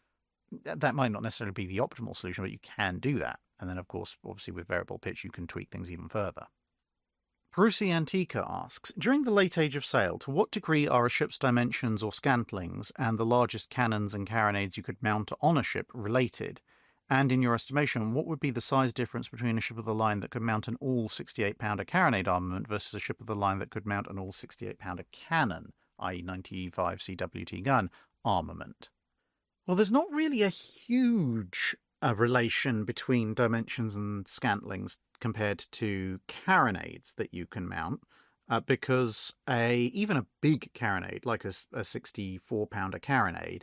That might not necessarily be the optimal solution, but you can do that. And then, of course, obviously with variable pitch, you can tweak things even further. Brucey Antica asks, during the late age of sail, to what degree are a ship's dimensions or scantlings and the largest cannons and carronades you could mount on a ship related? And in your estimation, what would be the size difference between a ship of the line that could mount an all 68-pounder carronade armament versus a ship of the line that could mount an all 68-pounder cannon, i.e. 95 CWT gun, armament? Well, there's not really a huge relation between dimensions and scantlings compared to carronades that you can mount, because even a big carronade, like a 64-pounder carronade,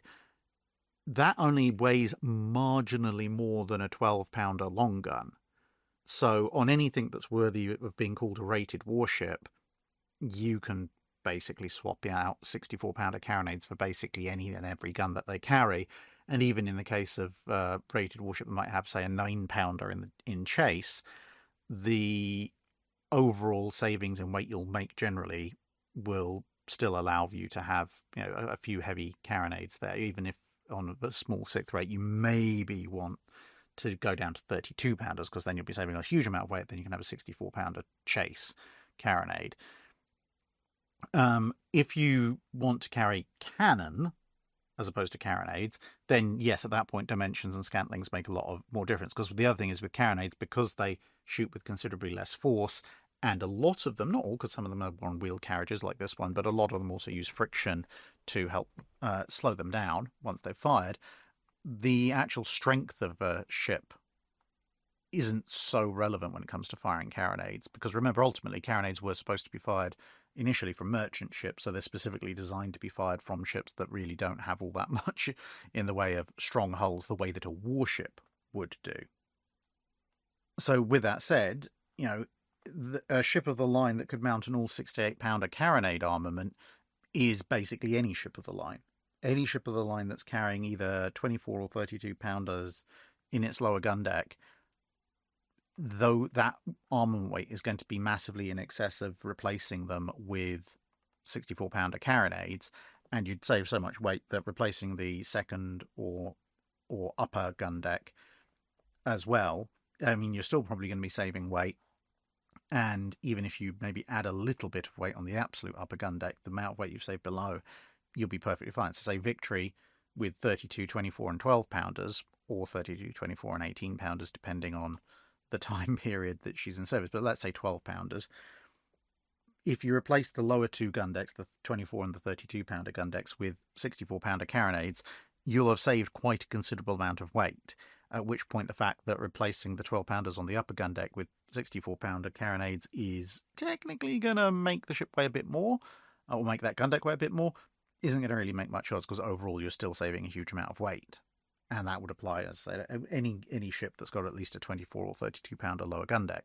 that only weighs marginally more than a 12-pounder long gun. So on anything that's worthy of being called a rated warship, you can basically swap out 64-pounder carronades for basically any and every gun that they carry. And even in the case of rated warship that might have, say, a 9-pounder in chase, the overall savings in weight you'll make generally will still allow you to have a few heavy carronades there, even if on a small 6th rate you maybe want to go down to 32-pounders, because then you'll be saving a huge amount of weight. Then you can have a 64-pounder chase carronade. If you want to carry cannon as opposed to carronades, then yes, at that point dimensions and scantlings make a lot more difference, because the other thing is with carronades, because they shoot with considerably less force, and a lot of them, not all, because some of them are on wheel carriages like this one, but a lot of them also use friction to help slow them down once they've fired, the actual strength of a ship isn't so relevant when it comes to firing carronades, because remember, ultimately carronades were supposed to be fired initially from merchant ships, so they're specifically designed to be fired from ships that really don't have all that much in the way of strong hulls the way that a warship would do. So with that said, a ship of the line that could mount an all 68-pounder carronade armament is basically any ship of the line. Any ship of the line that's carrying either 24 or 32-pounders in its lower gun deck, though that armament weight is going to be massively in excess of replacing them with 64-pounder carronades, and you'd save so much weight that replacing the second or upper gun deck as well I mean, you're still probably going to be saving weight. And even if you maybe add a little bit of weight on the absolute upper gun deck, the amount of weight you've saved below, you'll be perfectly fine. So say Victory with 32, 24 and 12 pounders, or 32, 24 and 18 pounders, depending on the time period that she's in service. But let's say 12 pounders. If you replace the lower two gun decks, the 24 and the 32 pounder gun decks, with 64 pounder carronades, you'll have saved quite a considerable amount of weight. At which point the fact that replacing the 12 pounders on the upper gun deck with 64 pounder carronades is technically going to make the ship weigh a bit more, or make that gun deck weigh a bit more, isn't going to really make much odds, because overall you're still saving a huge amount of weight. And that would apply, as I say, to any ship that's got at least a 24 or 32 pounder lower gun deck.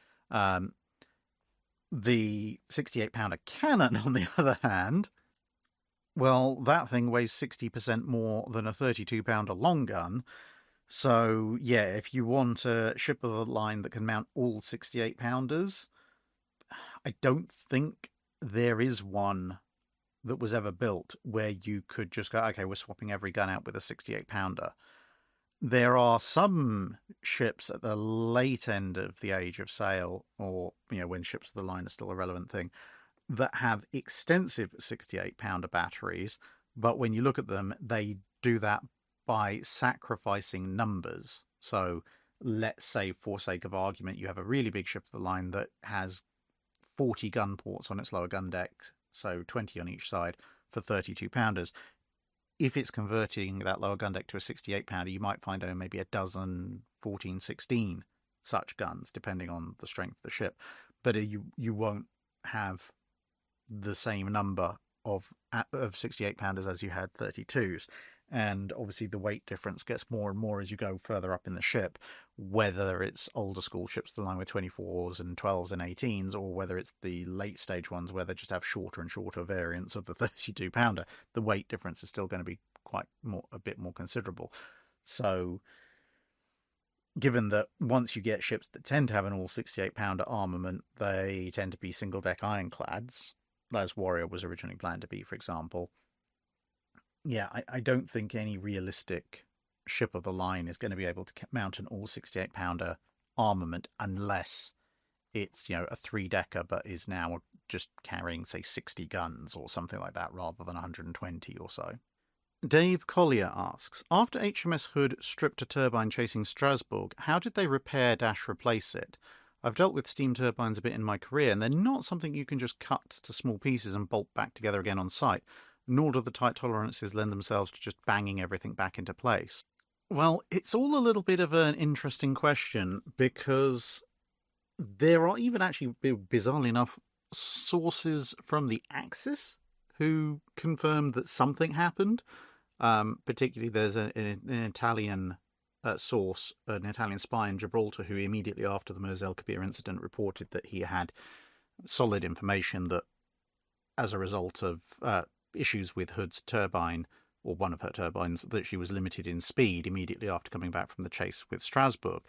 The 68 pounder cannon, on the other hand, well, that thing weighs 60% more than a 32 pounder long gun. So, yeah, if you want a ship of the line that can mount all 68 pounders, I don't think there is one that was ever built where you could just go, okay, we're swapping every gun out with a 68 pounder. There are some ships at the late end of the age of sail, or when ships of the line are still a relevant thing, that have extensive 68 pounder batteries, but when you look at them, they do that by sacrificing numbers. So let's say, for sake of argument, you have a really big ship of the line that has 40 gun ports on its lower gun deck, so 20 on each side for 32 pounders. If it's converting that lower gun deck to a 68 pounder, you might find maybe a dozen, 14, 16 such guns, depending on the strength of the ship. But you won't have the same number of 68 pounders as you had 32s. And obviously the weight difference gets more and more as you go further up in the ship, whether it's older school ships along with 24s and 12s and 18s, or whether it's the late stage ones where they just have shorter and shorter variants of the 32 pounder. The weight difference is still going to be a bit more considerable. So given that once you get ships that tend to have an all 68 pounder armament, they tend to be single deck ironclads, as Warrior was originally planned to be, for example. Yeah, I don't think any realistic ship of the line is going to be able to mount an all 68 pounder armament unless it's, a 3-decker but is now just carrying, say, 60 guns or something like that rather than 120 or so. Dave Collier asks, after HMS Hood stripped a turbine chasing Strasbourg, how did they replace it? I've dealt with steam turbines a bit in my career, and they're not something you can just cut to small pieces and bolt back together again on site, nor do the tight tolerances lend themselves to just banging everything back into place. Well, it's all a little bit of an interesting question, because there are even actually, bizarrely enough, sources from the Axis who confirmed that something happened. Particularly, there's an Italian source, an Italian spy in Gibraltar, who immediately after the Moselle Kabir incident reported that he had solid information that, as a result of issues with Hood's turbine, or one of her turbines, that she was limited in speed immediately after coming back from the chase with Strasbourg.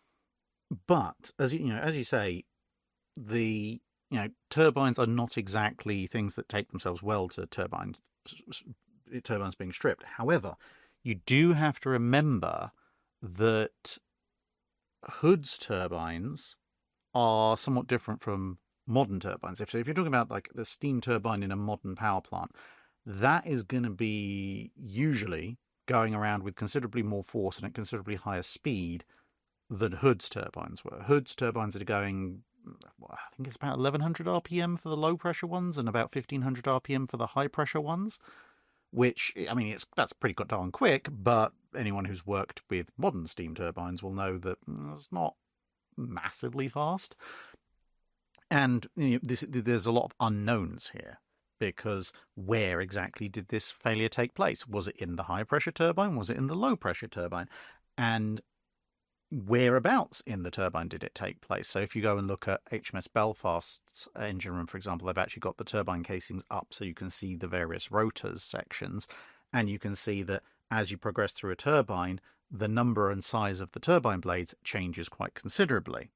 But as you say, the turbines are not exactly things that take themselves well to turbines being stripped. However, you do have to remember that Hood's turbines are somewhat different from modern turbines. If you're talking about like the steam turbine in a modern power plant, that is going to be usually going around with considerably more force and at considerably higher speed than Hood's turbines were. Hood's turbines are going, I think it's about 1100 RPM for the low pressure ones and about 1500 RPM for the high pressure ones, which, I mean, that's pretty darn quick, but anyone who's worked with modern steam turbines will know that it's not massively fast. And there's a lot of unknowns here, because where exactly did this failure take place? Was it in the high pressure turbine? Was it in the low pressure turbine? And whereabouts in the turbine did it take place? So if you go and look at HMS Belfast's engine room, for example, they've actually got the turbine casings up so you can see the various rotors sections, and you can see that as you progress through a turbine, the number and size of the turbine blades changes quite considerably.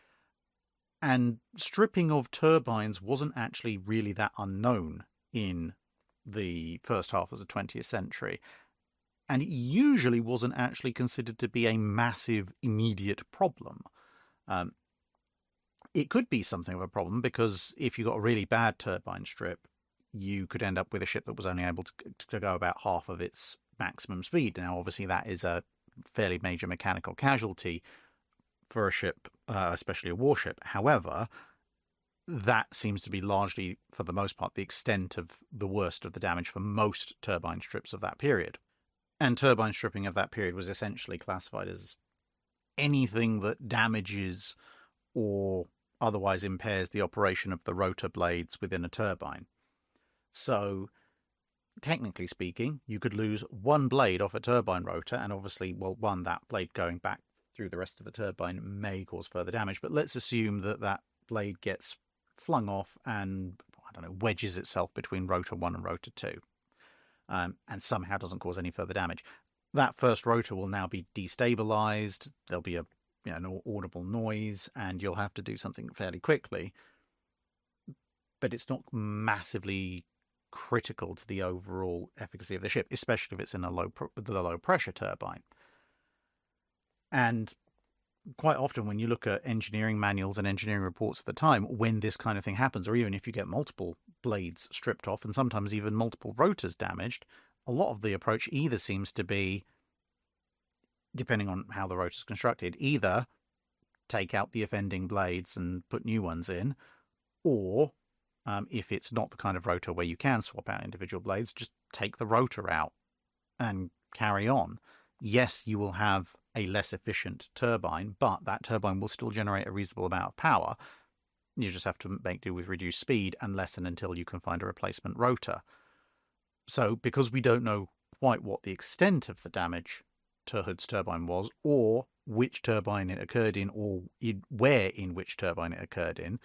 And stripping of turbines wasn't actually really that unknown in the first half of the 20th century. And it usually wasn't actually considered to be a massive immediate problem. It could be something of a problem because if you got a really bad turbine strip, you could end up with a ship that was only able to go about half of its maximum speed. Now, obviously, that is a fairly major mechanical casualty for a ship, especially a warship. However, that seems to be largely, for the most part, the extent of the worst of the damage for most turbine strips of that period. And turbine stripping of that period was essentially classified as anything that damages or otherwise impairs the operation of the rotor blades within a turbine. So, technically speaking, you could lose one blade off a turbine rotor, and obviously, that blade going back through the rest of the turbine may cause further damage, but let's assume that that blade gets flung off and, wedges itself between rotor 1 and rotor 2, and somehow doesn't cause any further damage. That first rotor will now be destabilized. There'll be an audible noise, and you'll have to do something fairly quickly. But it's not massively critical to the overall efficacy of the ship, especially if it's in the low pressure turbine. And quite often when you look at engineering manuals and engineering reports at the time, when this kind of thing happens, or even if you get multiple blades stripped off and sometimes even multiple rotors damaged, a lot of the approach either seems to be, depending on how the rotor is constructed, either take out the offending blades and put new ones in, or if it's not the kind of rotor where you can swap out individual blades, just take the rotor out and carry on. Yes, you will have a less efficient turbine, but that turbine will still generate a reasonable amount of power. You just have to make do with reduced speed and lessen until you can find a replacement rotor. So because we don't know quite what the extent of the damage to Hood's turbine was, or which turbine it occurred in, or where in which turbine it occurred in,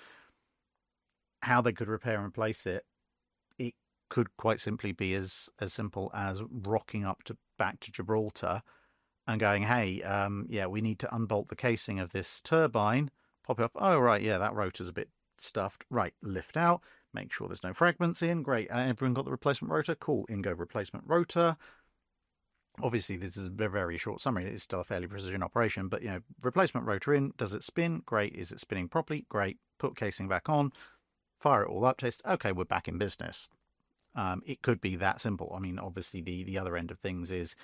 how they could repair and replace it, it could quite simply be as simple as rocking up back to Gibraltar and going, hey, we need to unbolt the casing of this turbine, pop it off. Oh, right, yeah, that rotor's a bit stuffed. Right, lift out, make sure there's no fragments in. Great, everyone got the replacement rotor? Cool, in go replacement rotor. Obviously, this is a very short summary. It's still a fairly precision operation, but, replacement rotor in. Does it spin? Great. Is it spinning properly? Great. Put casing back on. Fire it all up. Test. Okay, we're back in business. It could be that simple. I mean, obviously, the other end of things is,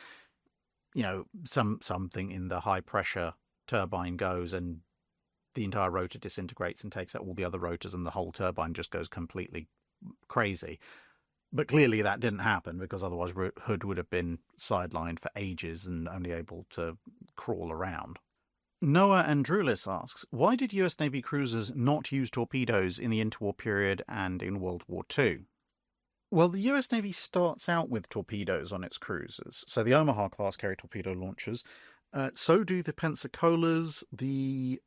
something in the high pressure turbine goes and the entire rotor disintegrates and takes out all the other rotors, and the whole turbine just goes completely crazy. But clearly that didn't happen, because otherwise Hood would have been sidelined for ages and only able to crawl around. Noah Androulis asks, why did US Navy cruisers not use torpedoes in the interwar period and in World War II? Well, the US Navy starts out with torpedoes on its cruisers. So the Omaha-class carry torpedo launchers. So do the Pensacola's, the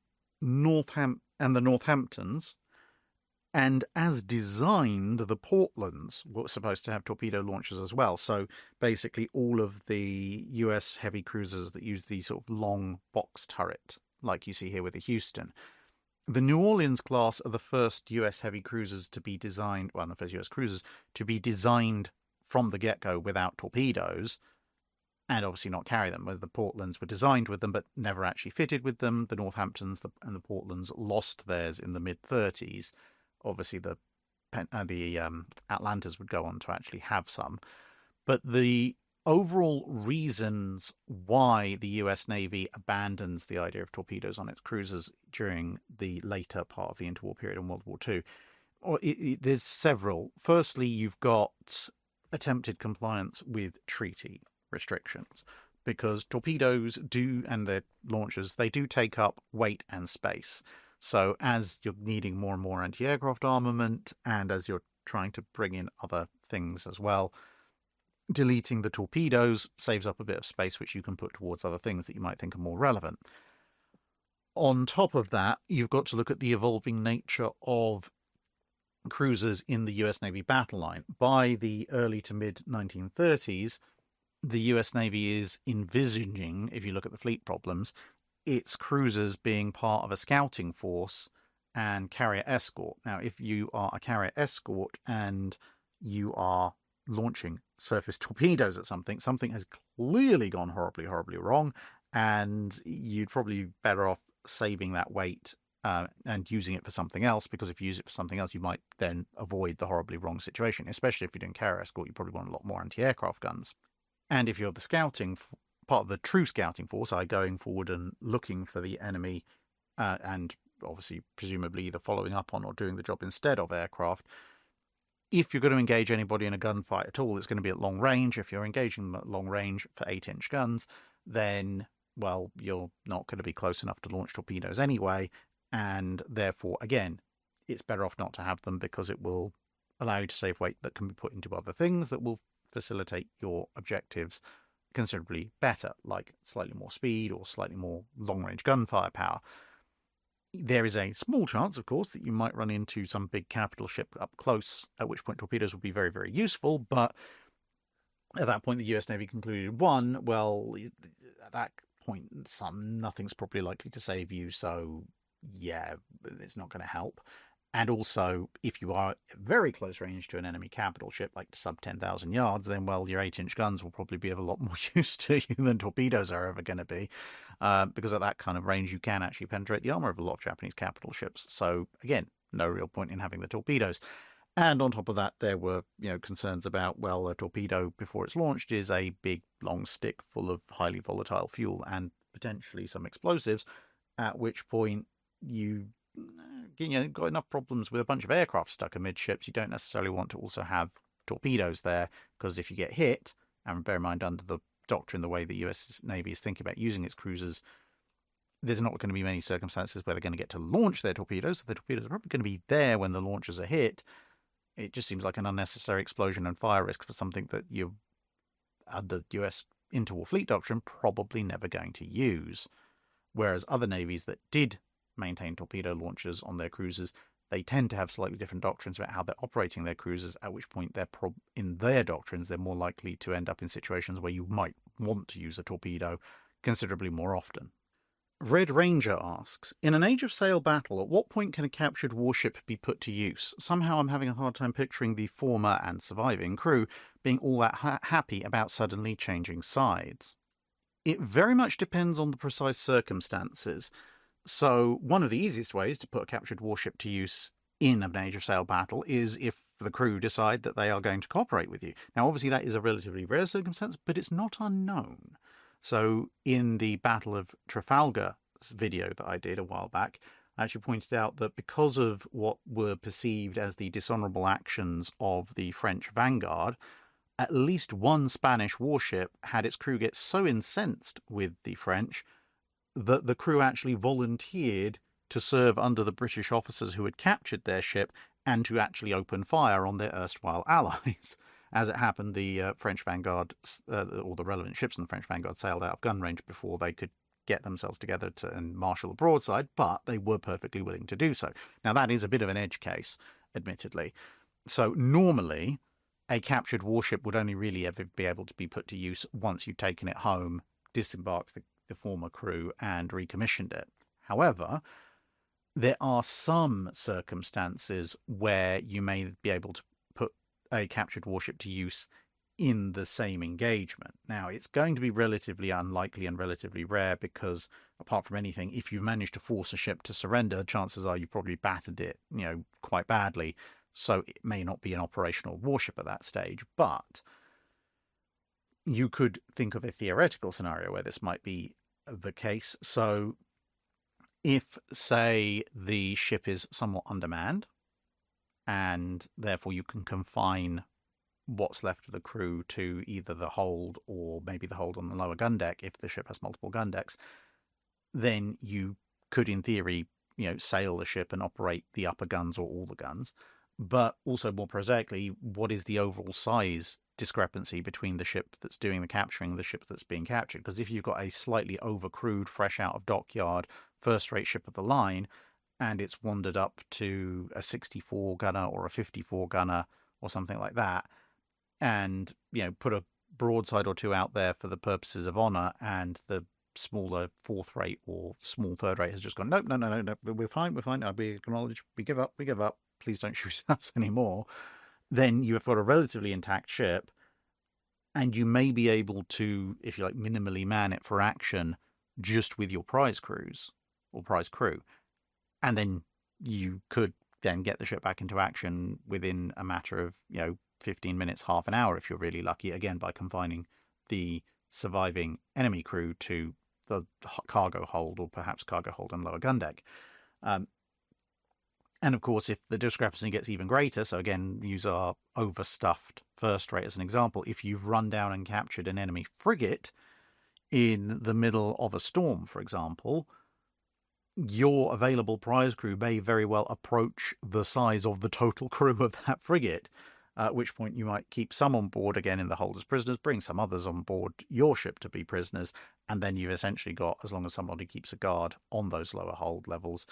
Northamptons. And as designed, the Portlands were supposed to have torpedo launchers as well. So basically all of the US heavy cruisers that use the sort of long box turret, like you see here with the Houston. The New Orleans class are the first US heavy cruisers to be designed, the first US cruisers to be designed from the get-go without torpedoes, and obviously not carry them. The Portlands were designed with them, but never actually fitted with them. The Northamptons and the Portlands lost theirs in the mid-30s. Obviously, the Atlantas would go on to actually have some. But the overall reasons why the US Navy abandons the idea of torpedoes on its cruisers during the later part of the interwar period in World War II, there's several. Firstly, you've got attempted compliance with treaty restrictions, because torpedoes and their launchers, they do take up weight and space. So as you're needing more and more anti-aircraft armament, and as you're trying to bring in other things as well, deleting the torpedoes saves up a bit of space which you can put towards other things that you might think are more relevant. On top of that, you've got to look at the evolving nature of cruisers in the US Navy battle line. By the early to mid-1930s, the US Navy is envisaging, if you look at the fleet problems, its cruisers being part of a scouting force and carrier escort. Now, if you are a carrier escort and you are launching surface torpedoes at something, something has clearly gone horribly, horribly wrong, and you'd probably be better off saving that weight and using it for something else, because if you use it for something else, you might then avoid the horribly wrong situation, especially if you're doing carrier escort. You probably want a lot more anti-aircraft guns. And if you're the scouting, part of the true scouting force, going forward and looking for the enemy and obviously presumably either following up on or doing the job instead of aircraft, if you're going to engage anybody in a gunfight at all, it's going to be at long range. If you're engaging them at long range for 8-inch guns, then, well, you're not going to be close enough to launch torpedoes anyway, and therefore, again, it's better off not to have them, because it will allow you to save weight that can be put into other things that will facilitate your objectives considerably better, like slightly more speed or slightly more long-range gunfire power. There is a small chance, of course, that you might run into some big capital ship up close, at which point torpedoes would be very, very useful. But at that point, the US Navy concluded, one, well, at that point, nothing's probably likely to save you, so yeah, it's not going to help. And also, if you are at very close range to an enemy capital ship, like sub 10,000 yards, then, well, your 8-inch guns will probably be of a lot more use to you than torpedoes are ever going to be. Because at that kind of range, you can actually penetrate the armor of a lot of Japanese capital ships. So, again, no real point in having the torpedoes. And on top of that, there were, concerns about, well, a torpedo before it's launched is a big, long stick full of highly volatile fuel and potentially some explosives, at which point you've got enough problems with a bunch of aircraft stuck amidships. You don't necessarily want to also have torpedoes there, because if you get hit, and bear in mind under the doctrine, the way the US Navy is thinking about using its cruisers, there's not going to be many circumstances where they're going to get to launch their torpedoes, so the torpedoes are probably going to be there when the launchers are hit. It just seems like an unnecessary explosion and fire risk for something that you're, under US interwar fleet doctrine, probably never going to use. Whereas other navies that did maintain torpedo launchers on their cruisers, they tend to have slightly different doctrines about how they're operating their cruisers, at which point in their doctrines, they're more likely to end up in situations where you might want to use a torpedo considerably more often. Red Ranger asks, in an Age of Sail battle, at what point can a captured warship be put to use? Somehow I'm having a hard time picturing the former and surviving crew being all that happy about suddenly changing sides. It very much depends on the precise circumstances. So one of the easiest ways to put a captured warship to use in an Age of Sail battle is if the crew decide that they are going to cooperate with you. Now, obviously, that is a relatively rare circumstance, but it's not unknown. So in the Battle of Trafalgar video that I did a while back, I actually pointed out that because of what were perceived as the dishonourable actions of the French vanguard, at least one Spanish warship had its crew get so incensed with the French that the crew actually volunteered to serve under the British officers who had captured their ship and to actually open fire on their erstwhile allies. As it happened, the French vanguard, or the relevant ships in the French vanguard, sailed out of gun range before they could get themselves together and marshal a broadside, but they were perfectly willing to do so. Now, that is a bit of an edge case, admittedly. So normally, a captured warship would only really ever be able to be put to use once you've taken it home, disembarked the former crew, and recommissioned it. However, there are some circumstances where you may be able to put a captured warship to use in the same engagement. Now, it's going to be relatively unlikely and relatively rare because, apart from anything, if you've managed to force a ship to surrender, chances are you've probably battered it, quite badly. So it may not be an operational warship at that stage, but you could think of a theoretical scenario where this might be the case. So if, say, the ship is somewhat undermanned and therefore you can confine what's left of the crew to either the hold or maybe the hold on the lower gun deck if the ship has multiple gun decks, then you could, in theory, sail the ship and operate the upper guns or all the guns. But also, more prosaically, what is the overall size discrepancy between the ship that's doing the capturing and the ship that's being captured? Because if you've got a slightly overcrewed, fresh out of dockyard, first-rate ship of the line, and it's wandered up to a 64 gunner or a 54 gunner or something like that, and put a broadside or two out there for the purposes of honour, and the smaller fourth rate or small third rate has just gone, no, we're fine, we acknowledge, we give up, please don't shoot us anymore, then you've got a relatively intact ship, and you may be able to, if you like, minimally man it for action just with your prize crews or prize crew. And then you could then get the ship back into action within a matter of, 15 minutes, half an hour, if you're really lucky, again, by confining the surviving enemy crew to the cargo hold, or perhaps cargo hold and lower gun deck. And of course, if the discrepancy gets even greater, so again, use our overstuffed first rate as an example, if you've run down and captured an enemy frigate in the middle of a storm, for example, your available prize crew may very well approach the size of the total crew of that frigate, at which point you might keep some on board again in the hold as prisoners, bring some others on board your ship to be prisoners, and then you've essentially got, as long as somebody keeps a guard on those lower hold levels,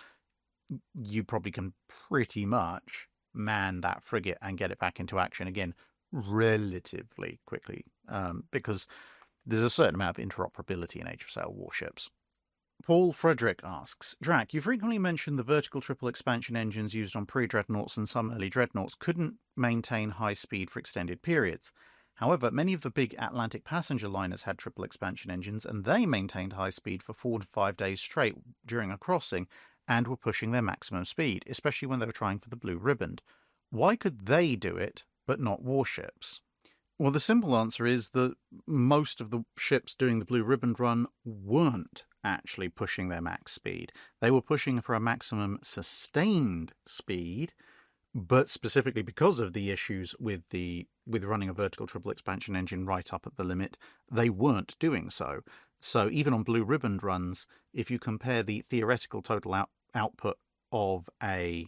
you probably can pretty much man that frigate and get it back into action again relatively quickly, because there's a certain amount of interoperability in Age of Sail warships. Paul Frederick asks, Drac, you frequently mentioned the vertical triple expansion engines used on pre-dreadnoughts and some early dreadnoughts couldn't maintain high speed for extended periods. However, many of the big Atlantic passenger liners had triple expansion engines, and they maintained high speed for 4 to 5 days straight during a crossing, and were pushing their maximum speed, especially when they were trying for the blue ribbon. Why could they do it, but not warships? Well, the simple answer is that most of the ships doing the blue ribbon run weren't actually pushing their max speed. They were pushing for a maximum sustained speed, but specifically because of the issues with running a vertical triple expansion engine right up at the limit, they weren't doing so. So even on blue ribbon runs, if you compare the theoretical total output of a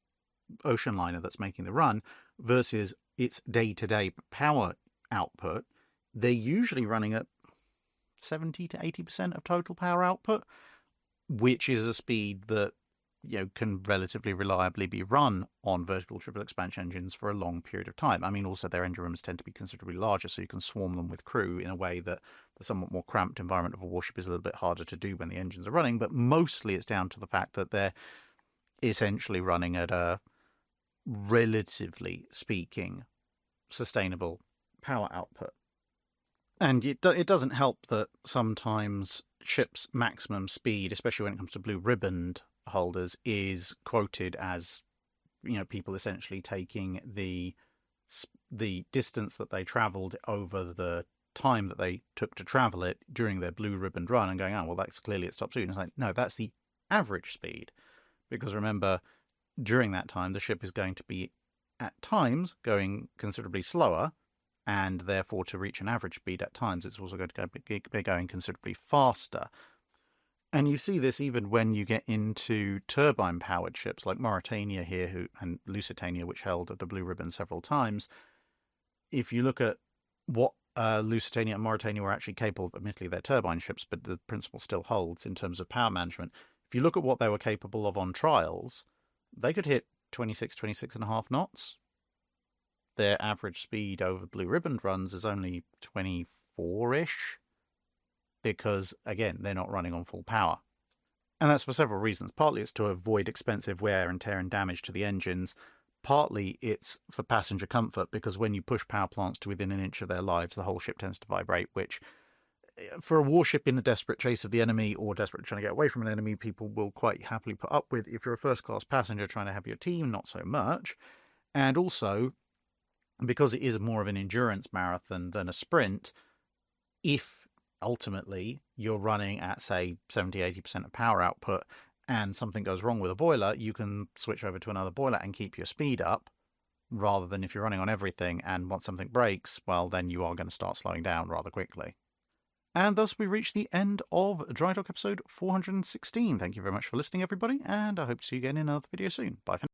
ocean liner that's making the run versus its day-to-day power output, they're usually running at 70 to 80% of total power output, which is a speed that can relatively reliably be run on vertical triple expansion engines for a long period of time. I mean, also their engine rooms tend to be considerably larger, so you can swarm them with crew in a way that the somewhat more cramped environment of a warship is a little bit harder to do when the engines are running, but mostly it's down to the fact that they're essentially running at a, relatively speaking, sustainable power output. And it doesn't help that sometimes ships' maximum speed, especially when it comes to blue ribboned holders, is quoted as people essentially taking the distance that they travelled over the time that they took to travel it during their blue ribboned run and going, oh, well, that's clearly at top speed. And it's like, no, that's the average speed, because remember, during that time the ship is going to be at times going considerably slower, and therefore to reach an average speed at times it's also going to be going considerably faster. And you see this even when you get into turbine-powered ships like Mauretania here and Lusitania, which held the blue ribbon several times. If you look at what Lusitania and Mauretania were actually capable of, admittedly they're turbine ships, but the principle still holds in terms of power management. If you look at what they were capable of on trials, they could hit 26.5 knots. Their average speed over blue ribbon runs is only 24-ish, because, again, they're not running on full power. And that's for several reasons. Partly it's to avoid expensive wear and tear and damage to the engines. Partly it's for passenger comfort, because when you push power plants to within an inch of their lives, the whole ship tends to vibrate, which, for a warship in a desperate chase of the enemy or desperate trying to get away from an enemy, people will quite happily put up with. If you're a first-class passenger trying to have your team, not so much. And also, because it is more of an endurance marathon than a sprint, if ultimately you're running at, say, 70-80% of power output and something goes wrong with a boiler, you can switch over to another boiler and keep your speed up, rather than if you're running on everything and once something breaks, well, then you are going to start slowing down rather quickly. And thus we reach the end of Dry Dock episode 416. Thank you very much for listening, everybody, and I hope to see you again in another video soon. Bye for now.